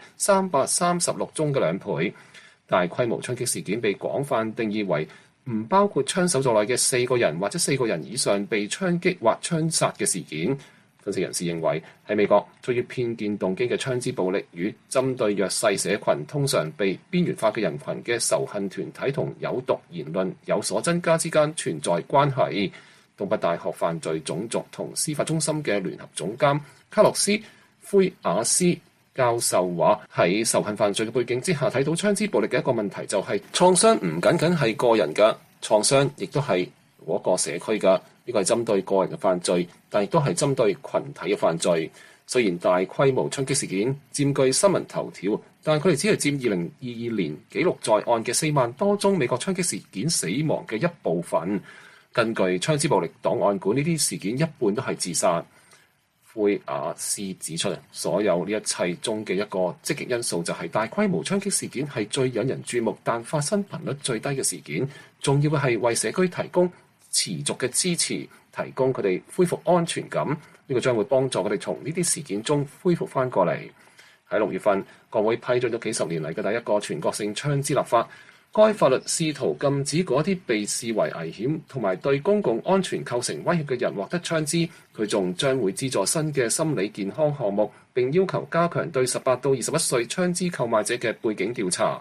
336宗嘅2倍。大規模槍擊事件被廣泛定義為唔包括槍手在內嘅4個人或者4個人以上被槍擊或槍殺嘅事件。分析人士認為，喺美國出於偏見動機嘅槍支暴力與針對弱勢社群、通常被邊緣化嘅人群嘅仇恨團體同有毒言論有所增加之間存在關係。東北大學犯罪種族同司法中心嘅聯合總監卡洛斯·灰亞斯教授話：喺仇恨犯罪嘅背景之下，睇到槍支暴力嘅一個問題就係創傷唔僅僅係個人嘅創傷，亦都係嗰個社區嘅。呢個係針對個人嘅犯罪，但亦都係針對群體嘅犯罪。雖然大規模槍擊事件佔據新聞頭條，但佢哋只係佔2022年記錄在案嘅4萬多宗美國槍擊事件死亡嘅一部分。根據槍支暴力檔案館，呢啲事件一半都係自殺。灰亞斯指出，所有呢一切中嘅一個積極因素就係大規模槍擊事件係最引人注目但發生頻率最低嘅事件。重要嘅係為社區提供持續嘅支持，提供佢哋恢復安全感，呢個將會幫助佢哋從呢啲事件中恢復翻過嚟。喺6月份，國會批准咗幾十年嚟嘅第一個全國性槍支立法，該法律試圖禁止嗰啲被視為危險同埋對公共安全構成威脅嘅人獲得槍支。佢仲將會資助新嘅心理健康項目，並要求加強對18到21歲槍支購買者嘅背景調查。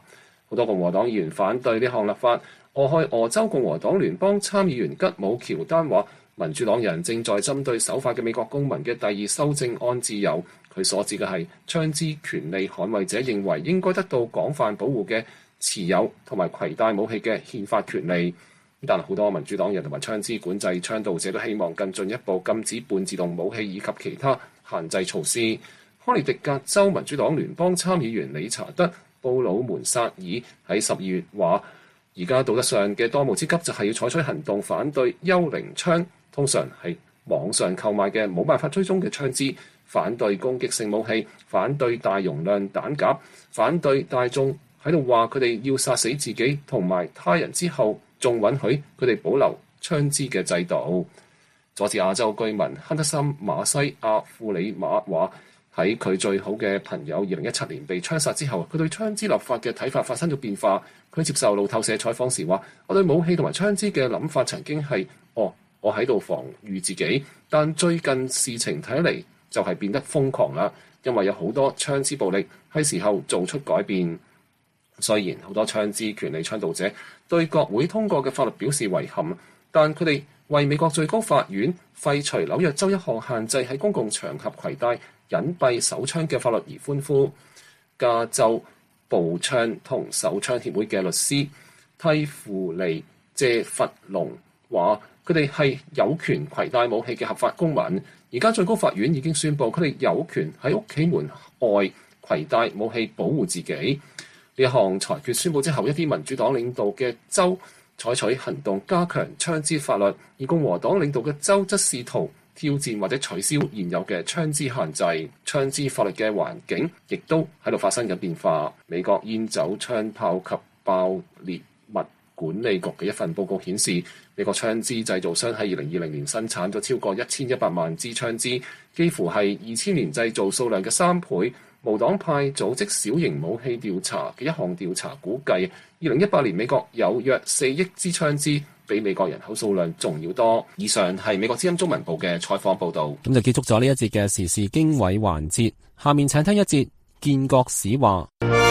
好多共和黨議員反對呢項立法。俄亥俄州共和黨聯邦參議員吉姆喬丹話，民主黨人正在針對守法嘅美國公民嘅第二修正案自由。佢所指嘅係槍支權利捍衛者認為應該得到廣泛保護嘅持有同埋攜帶武器嘅憲法權利。但係好多民主黨人同埋槍支管制倡導者都希望更進一步禁止半自動武器以及其他限制措施。康涅狄格州民主黨聯邦參議員理查德·布魯門薩爾喺12月話，而家道德上嘅當務之急就係要採取行動反對幽靈槍，通常係網上購買嘅冇辦法追蹤嘅槍支，反對攻擊性武器，反對大容量彈夾，反對大眾喺度話佢哋要殺死自己同埋他人之後，仲允許佢哋保留槍支嘅制度。佐治亞州居民亨德森馬西亞庫里馬話，喺佢最好嘅朋友2017年被槍殺之後，佢對槍支立法嘅睇法發生咗變化。佢接受路透社採訪時話，我對武器同埋槍支嘅諗法曾經係，我喺度防禦自己，但最近事情睇嚟就係變得瘋狂啦，因為有好多槍支暴力，係時候做出改變。雖然好多槍支權利倡導者對國會通過嘅法律表示遺憾，但佢哋為美國最高法院廢除紐約州一項限制喺公共場合攜帶隱蔽手槍嘅法律而歡呼。加州步槍同手槍協會嘅律師蒂芙尼謝弗龍話，佢哋係有權攜帶武器嘅合法公民。而家最高法院已經宣布，佢哋有權喺屋企門外攜帶武器保護自己。呢項裁決宣布之後，一啲民主黨領導嘅州採取行動加強槍支法律，而共和黨領導嘅州則試圖挑戰或者取消現有嘅槍支限制。槍支法律嘅環境亦都喺度發生緊變化。美國煙酒、槍炮及爆裂物管理局嘅一份報告顯示，美國槍支製造商喺2020年生產咗超過1100萬支槍支，幾乎係2000年製造數量嘅3倍。無黨派組織小型武器調查嘅一項調查估計，2018年美國有約4億支槍支，比美國人口數量仲要多。以上係美國之音中文部嘅採訪報導。 咁就結束咗呢一節嘅時事經緯環節。下面請聽一節建國史話。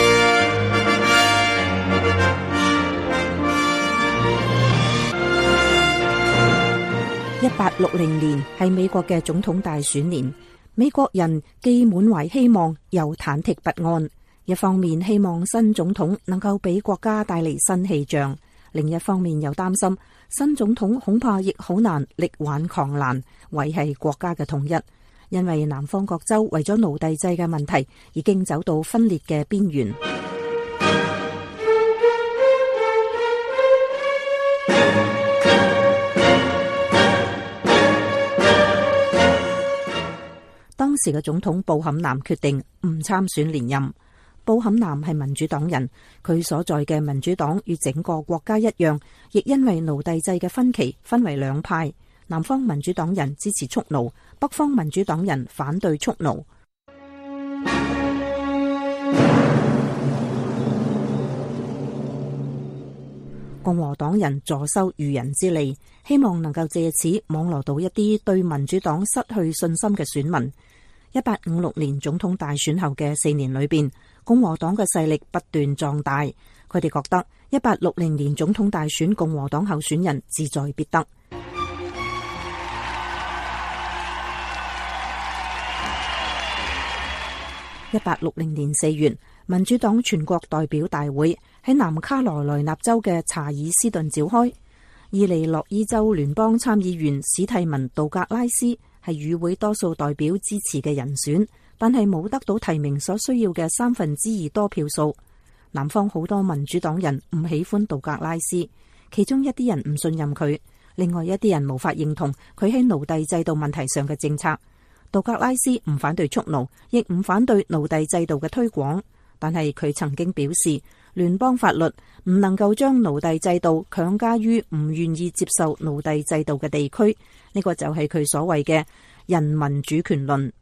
1860年係美國嘅總統大選年。美國人既滿懷希望又忐忑不安，一方面希望新總統能夠俾國家帶嚟新氣象，另一方面又擔心新總統恐怕亦好難力挽狂瀾，維繫國家嘅統一，因為南方各州為咗奴隸制嘅問題已經走到分裂嘅邊緣。當時嘅總統布坎南決定唔參選連任。布坎南係民主黨人，佢所在嘅民主黨與整個國家一樣，亦因為奴隸制嘅分歧分為兩派。南方民主黨人支持蓄奴，北方民主黨人反對蓄奴。共和黨人坐收漁人之利，希望能夠借此網羅到一啲對民主黨失去信心嘅選民。1856年總統大選後嘅4年裏邊，共和黨嘅勢力不斷壯大。佢哋覺得1860年總統大選共和黨候選人志在必得。1860年4月，民主黨全國代表大會喺南卡羅來納州嘅查爾斯頓召開。伊利諾伊州聯邦參議員史蒂文·杜格拉斯係與會多數代表支持嘅人選，但係冇得到提名所需要嘅2/3多票數。南方好多民主黨人唔喜歡杜格拉斯，其中一啲人唔信任佢，另外一啲人無法認同佢喺奴隸制度問題上嘅政策。杜格拉斯唔反對蓄奴，亦唔反對奴隸制度嘅推廣，但係佢曾經表示，聯邦法律唔能夠將奴隸制度強加於唔願意接受奴隸制度嘅地區，呢個就係佢所謂嘅人民主權論。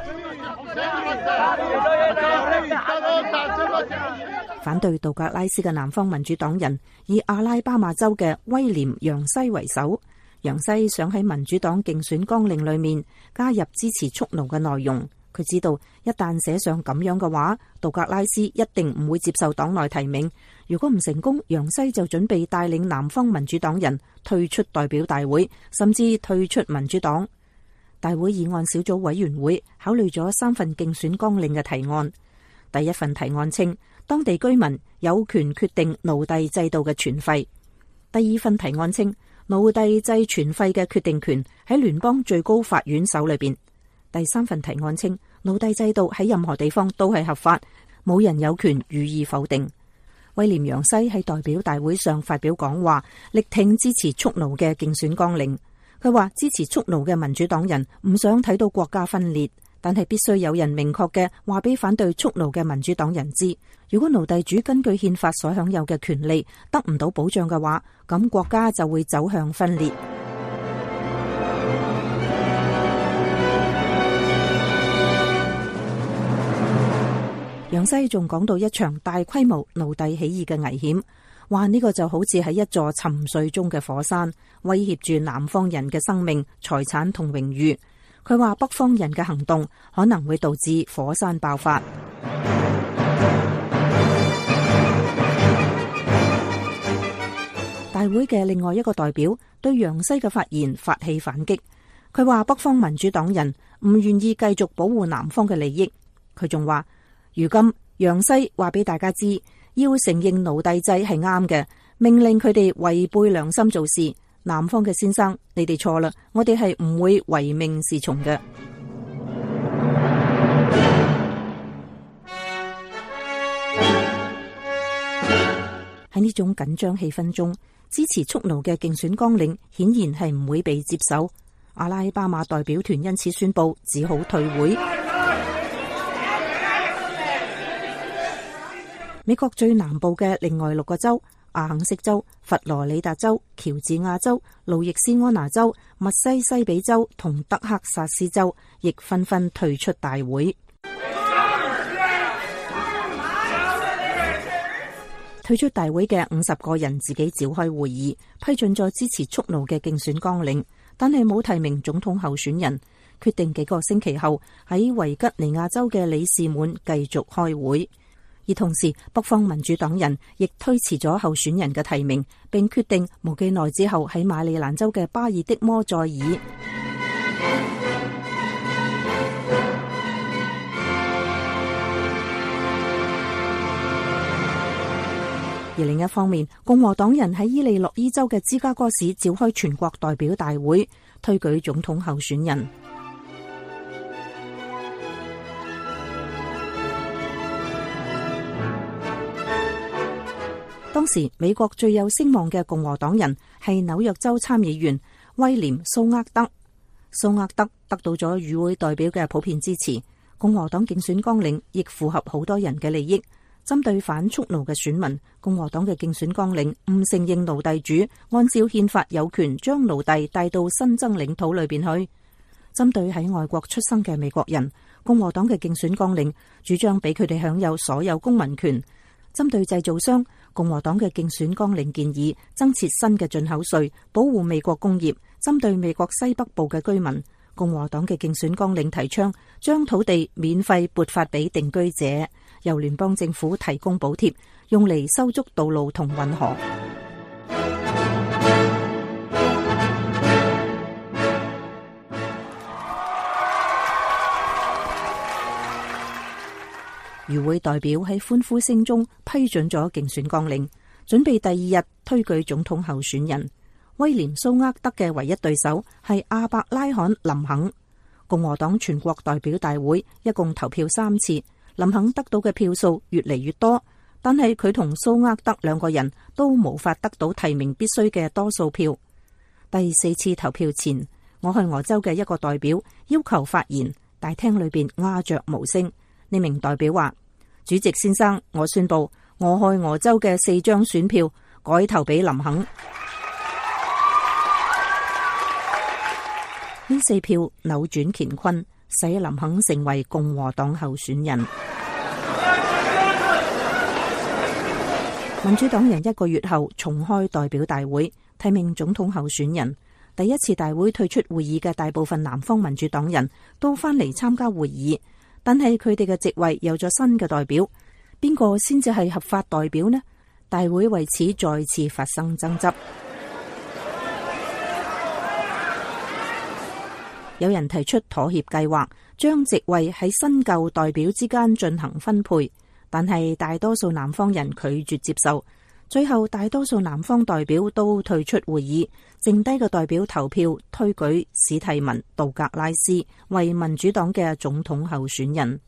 反對杜格拉斯嘅南方民主黨人以阿拉巴馬州嘅威廉楊西為首。楊西想喺民主黨競選綱領裏面加入支持蓄奴嘅內容。佢知道一旦寫上咁樣嘅話，杜格拉斯一定唔會接受黨內提名， 如果唔成功，楊西就準備帶領南方民主黨人退出代表大會，甚至退出民主黨。大會議案小組委員會考慮咗3份競選綱領嘅提案。第一份提案稱，當地居民有權決定奴隸制度嘅存廢。第二份提案稱，奴隸制存廢嘅決定權喺聯邦最高法院手裏邊。第三份提案稱，奴隸制度喺任何地方都係合法，冇人有權予以否定。威廉楊西喺代表大會上發表講話，力挺支持蓄奴嘅競選綱領。佢話支持蓄奴嘅民主黨人唔想睇到國家分裂，但係必須有人明確嘅話俾反對蓄奴嘅民主黨人知，如果奴隸主根據憲法所享有嘅權利得唔到保障嘅話，咁國家就會走向分裂。楊西仲講到一場大規模奴隸起義嘅危險，話呢個就好似喺一座沉睡中嘅火山，威脅住南方人嘅生命、財產同榮譽。佢話北方人嘅行動可能會導致火山爆發。大會嘅另外一個代表對楊西嘅發言發起反擊，佢話北方民主黨人唔願意繼續保護南方嘅利益。佢仲話，如今楊西話俾大家知，要承認奴隸制係啱嘅，命令佢哋違背良心做事。南方嘅先生，你哋錯啦，我哋係唔會唯命是從嘅。喺呢種緊張氣氛中，支持蓄奴嘅競選綱領顯然係唔會被接受。阿拉巴馬代表團因此宣布只好退會。美國最南部嘅另外6個州，阿肯色州、佛羅里達州、喬治亞州、路易斯安那州、密西西比州同德克薩斯州，亦紛紛退出大會。退出大會嘅50個人自己召開會議，批准咗支持蓄奴嘅競選綱領，但係冇提名總統候選人，決定幾個星期後喺維吉尼亞州嘅里士滿繼續開會。而同時，北方民主黨人亦推遲咗候選人嘅提名，並決定無幾耐之後喺馬里蘭州嘅巴爾的摩再議。而另一方面，共和黨人喺伊利諾伊州嘅芝加哥市召開全國代表大會，推舉總統候選人。當時美國最有聲望嘅共和黨人係紐約州參議員威廉蘇厄德。蘇厄德得到咗與會代表嘅普遍支持，共和黨競選綱領亦符合好多人嘅利益。針對反蓄奴嘅選民，共和黨嘅競選綱領唔承認奴隸主按照憲法有權將奴隸帶到新增領土裏邊去。針對喺外國出生嘅美國人，共和黨嘅競選綱領主張俾佢哋享有所有公民權。針對製造商，共和黨嘅競選綱領建議增設新嘅進口稅，保護美國工業。針對美國西北部嘅居民，共和黨嘅競選綱領提倡將土地免費撥發俾定居者，由聯邦政府提供補貼，用嚟修築道路同運河。與會代表喺歡呼聲中批准咗競選綱領，準備第二日推舉總統候選人。威廉蘇厄德嘅唯一對手係阿伯拉罕林肯。共和黨全國代表大會一共投票3次，林肯得到嘅票數越嚟越多，但係佢同蘇厄德兩個人都無法得到提名必須嘅多數票。第4次投票前，俄亥俄州嘅一個代表要求發言，大廳裏邊鴉雀無聲。呢名代表話：主席先生，我宣布俄亥俄州嘅4張選票改投俾林肯。呢4票扭轉乾坤，使林肯成為共和黨候選人。民主黨人1個月後重開代表大會，提名總統候選人。第一次大會退出會議嘅大部分南方民主黨人都翻嚟參加會議，但係佢哋嘅席位有咗新嘅代表。邊個先至係合法代表呢？ 大會為此再次發生爭執。有人提出妥協計劃，將席位喺新舊代表之間進行分配，但係大多數南方人拒絕接受。最後大多數南方代表都退出會議，剩低嘅代表投票推舉史蒂文·杜格拉斯為民主黨嘅總統候選人。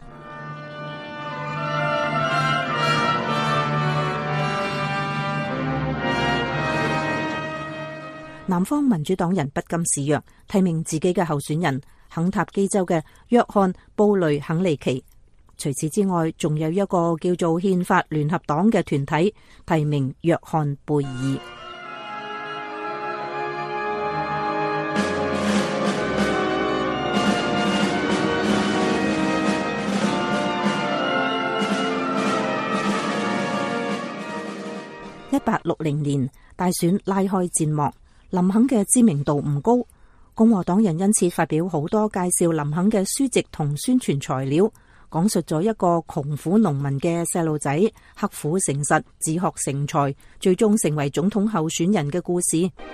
南方民主黨人不甘示弱，提名自己嘅候選人肯塔基州嘅約翰·布雷肯尼奇。除此之外，仲有一個叫做憲法聯合黨嘅團體提名約翰·貝爾。1860年大選拉開戰幕。林肯嘅知名度唔高，共和黨人因此發表好多介紹林肯嘅書籍同宣傳材料，講述咗一個窮苦農民嘅細路仔刻苦誠實、自學成才，最終成為總統候選人嘅故事。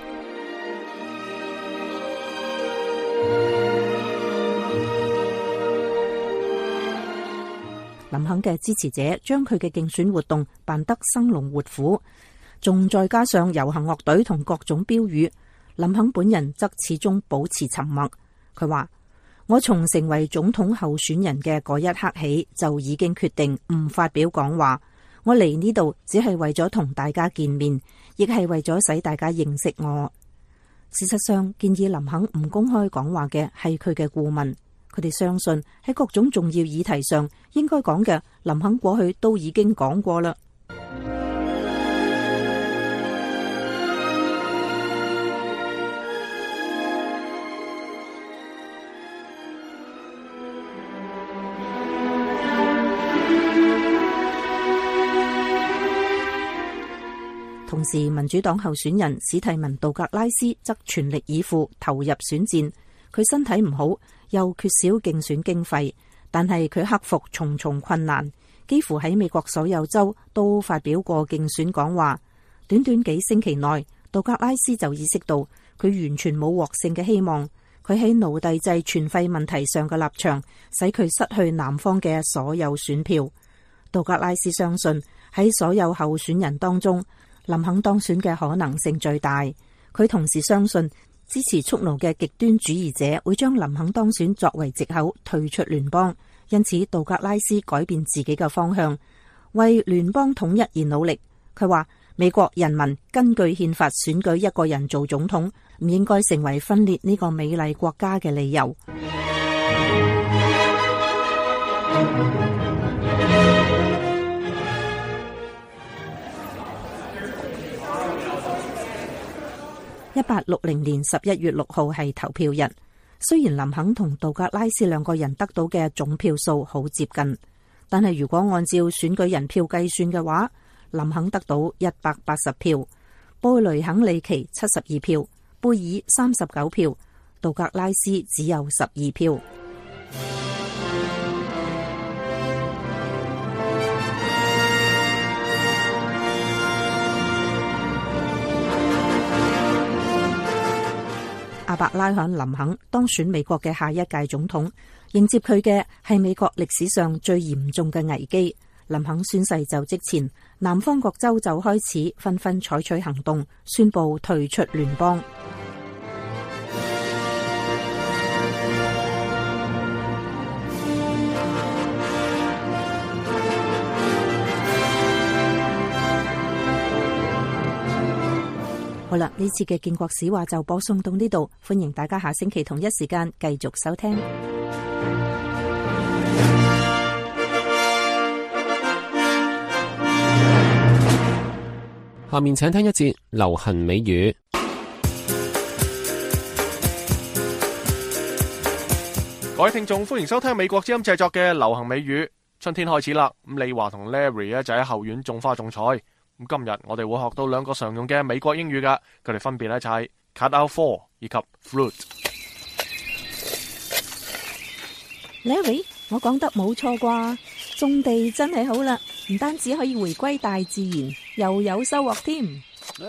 林肯嘅支持者將佢嘅競選活動辦得生龍活虎，仲再加上遊行樂隊同各種標語。林肯本人則始終保持沉默。佢話：我從成為總統候選人嘅嗰一刻起，就已經決定唔發表講話。我嚟呢度只係為咗同大家見面，亦係為咗使大家認識我。事實上，建議林肯唔公開講話嘅係佢嘅顧問。佢哋相信喺各種重要議題上應該講嘅，林肯過去都已經講過啦。同時，民主黨候選人史蒂文·杜格拉斯則全力以赴投入選戰。佢身體唔好，又缺少競選經費，但係佢克服重重困難，幾乎喺美國所有州都發表過競選講話。短短幾星期內，杜格拉斯就意識到佢完全冇獲勝嘅希望。佢喺奴隸制全廢問題上嘅立場，使佢失去南方嘅所有選票。杜格拉斯相信喺所有候選人當中，林肯當選嘅可能性最大。佢同時相信支持蓄奴嘅極端主義者會將林肯當選作為藉口退出聯邦，因此杜格拉斯改變自己嘅方向，為聯邦統一而努力。佢話：美國人民根據憲法選舉一個人做總統，唔應該成為分裂呢個美麗國家嘅理由。1860年11月6號係投票日。雖然林肯同杜格拉斯兩個人得到嘅總票數好接近，但係如果按照選舉人票計算嘅話，林肯得到180票，布雷肯尼奇72票，貝爾39票，杜格拉斯只有12票。阿伯拉罕·林肯當選美國嘅下一屆總統，迎接佢嘅係美國歷史上最嚴重嘅危機。林肯宣誓就職前，南方各州就開始紛紛採取行動，宣布退出聯邦。好啦，呢次嘅建國史話就播送到呢度，歡迎大家下星期同一時間繼續收聽。 下面請聽一節流行美語。 各位聽眾，歡迎收聽美國之音製作嘅流行美語。春天開始啦，咁李華同 Larry 咧就喺後院種花種菜。咁今日我哋會學到兩個常用嘅美國英語噶，佢哋分別咧就係 cut out for 以及 fruit。 Larry， 我講得冇錯啩？種地真係好啦，唔單止可以回歸大自然， 又有收穫添。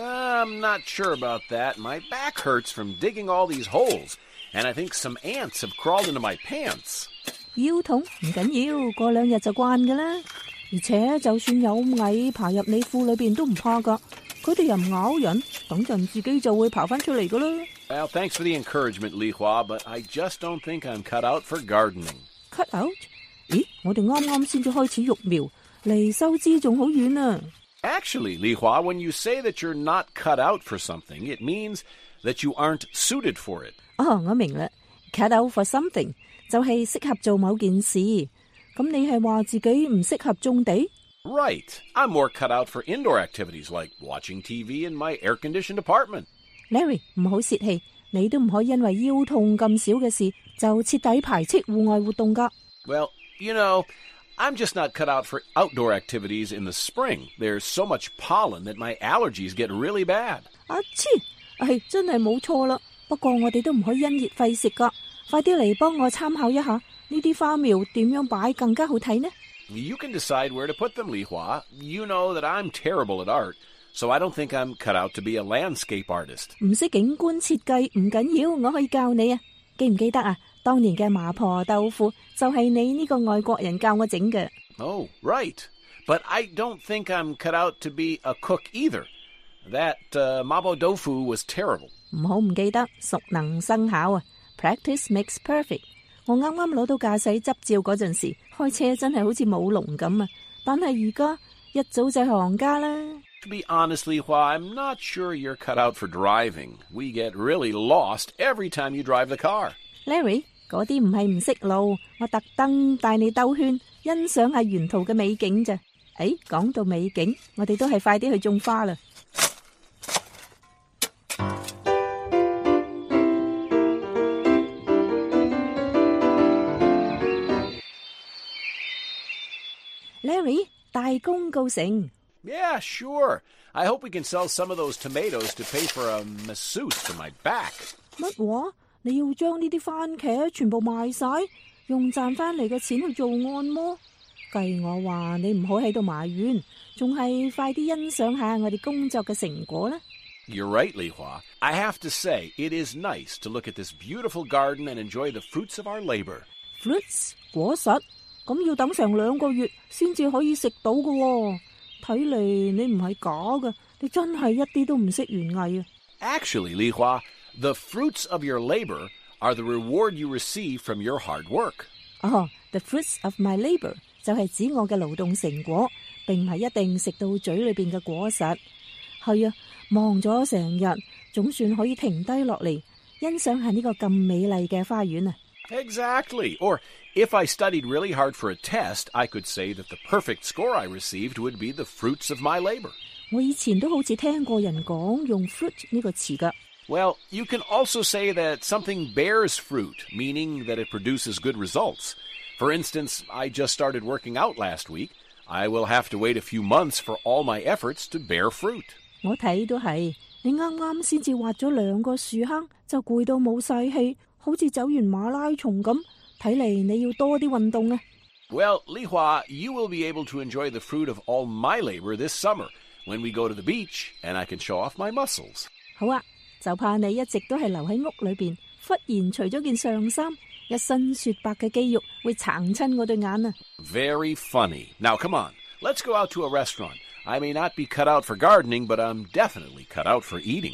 I'm not sure about that. My back hurts from digging all these holes, and I think some ants have crawled into my pants. 腰痛唔緊要，過2日就慣㗎啦。而且就算有蟻爬入你褲裏邊都唔怕㗎，佢哋又唔咬人，等陣自己就會爬返出嚟㗎啦。 Well, thanks for the encouragement, Li Hua, but I just don't think I'm cut out for gardening. Cut out？ 咦，我哋啱啱先至開始育苗，離收枝仲好遠啊。 Actually, Li Hua, when you say that you're not cut out for something, it means that you aren't suited for it. 哦，我明啦 ，cut out for something 就係適合做某件事。咁你係話自己唔適合種地？ Right. I'm more cut out for indoor activities like watching TV in my air-conditioned apartment. Larry， 唔好泄氣，你都唔可以因為腰痛咁少嘅事就徹底排斥戶外活動㗎。 Well, you know, I'm just not cut out for outdoor activities in the spring. There's so much pollen that my allergies get really bad. 係真係冇錯啦。不過我哋都唔可以因熱廢食㗎。快啲嚟幫我參考一下呢啲花苗點樣擺更加好睇呢？ You can decide where to put them, Li Hua. You know that I'm terrible at art, so I don't think I'm cut out to be a landscape artist. 唔識景觀設計唔緊要，我可以教你啊。記唔記得啊？當年嘅麻婆豆腐就係你呢個外國人教我整嘅。 Oh, right. But I don't think I'm cut out to be a cook either. That mapo tofu was terrible. 唔好唔記得，熟能生巧啊 ！Practice makes perfect。我啱啱攞到駕駛執照嗰陣時，開車真係好似舞龍咁啊！但係而家一早就係行家啦。 To be honest, Li Hua, I'm not sure you're cut out for driving. We get really lost every time you drive the car. Larry， 嗰啲唔係唔識路，我特登帶你兜圈，欣賞下沿途嘅美景咋。講到美景，我哋都係快啲去種花啦。Larry， 大功告成。 Yeah, sure. I hope we can sell some of those tomatoes to pay for a masseuse for my back. 乜話？你要將呢啲番茄全部賣晒，用賺翻嚟嘅錢去做按摩？計我話你唔好喺度埋怨，仲係快啲欣賞下我哋工作嘅成果啦。 You're right, Li Hua. I have to say, it is nice to look at this beautiful garden and enjoy the fruits of our labor. Fruits 果實，咁要等成2個月先至可以食到㗎喎。睇嚟你唔係假㗎，你真係一啲都唔識園藝啊。 Actually, Li Hua, the fruits of your labor are the reward you receive from your hard work. The fruits of my labor 就係指我嘅勞動成果，並唔係一定食到嘴裏邊嘅果實。係啊，忙咗成日，總算可以停低落嚟，欣賞下呢個咁美麗嘅花園啊。 Exactly. Or if I studied really hard for a test, I could say that the perfect score I received would be the fruits of my labor. 我以前都好似聽過人講用 fruit 呢個詞㗎。 Well, you can also say that something bears fruit, meaning that it produces good results. For instance, I just started working out last week. I will have to wait a few months for all my efforts to bear fruit. 我睇都係，你啱啱先至挖咗2個樹坑，就攰到冇晒氣，好似走完馬拉松咁。睇嚟你要多啲運動啊。 Well, Li Hua, you will be able to enjoy the fruit of all my labor this summer when we go to the beach and I can show off my muscles. 好啊，就怕你一直都係留喺屋裏邊，忽然除咗件上衫，一身雪白嘅肌肉會撐親我對眼啊。 Very funny. Now, come on. Let's go out to a restaurant. I may not be cut out for gardening, but I'm definitely cut out for eating.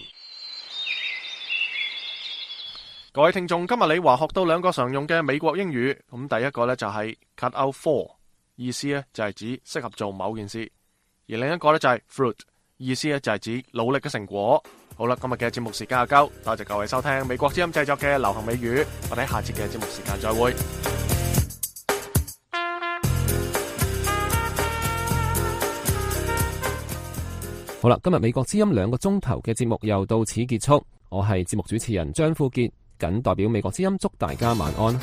各位聽眾，今日李華學到2個常用嘅美國英語。咁第一個呢，就係 cut out for， 意思呢，就係指適合做某件事；而另一個呢，就係 fruit， 意思呢，就係指努力嘅成果。好啦，今日嘅節目時間就夠，多謝各位收聽美國之音製作嘅流行美語，我哋下次嘅節目時間再會。 好啦，今日美國之音2個鐘頭嘅節目又到此結束，我係節目主持人張富傑，謹代表美國之音祝大家晚安。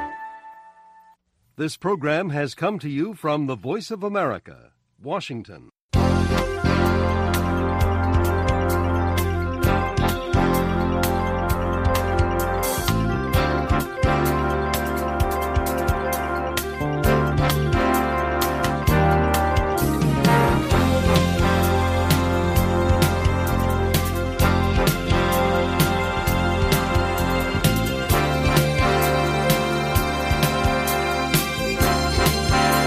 This program has come to you from the Voice of America, Washington.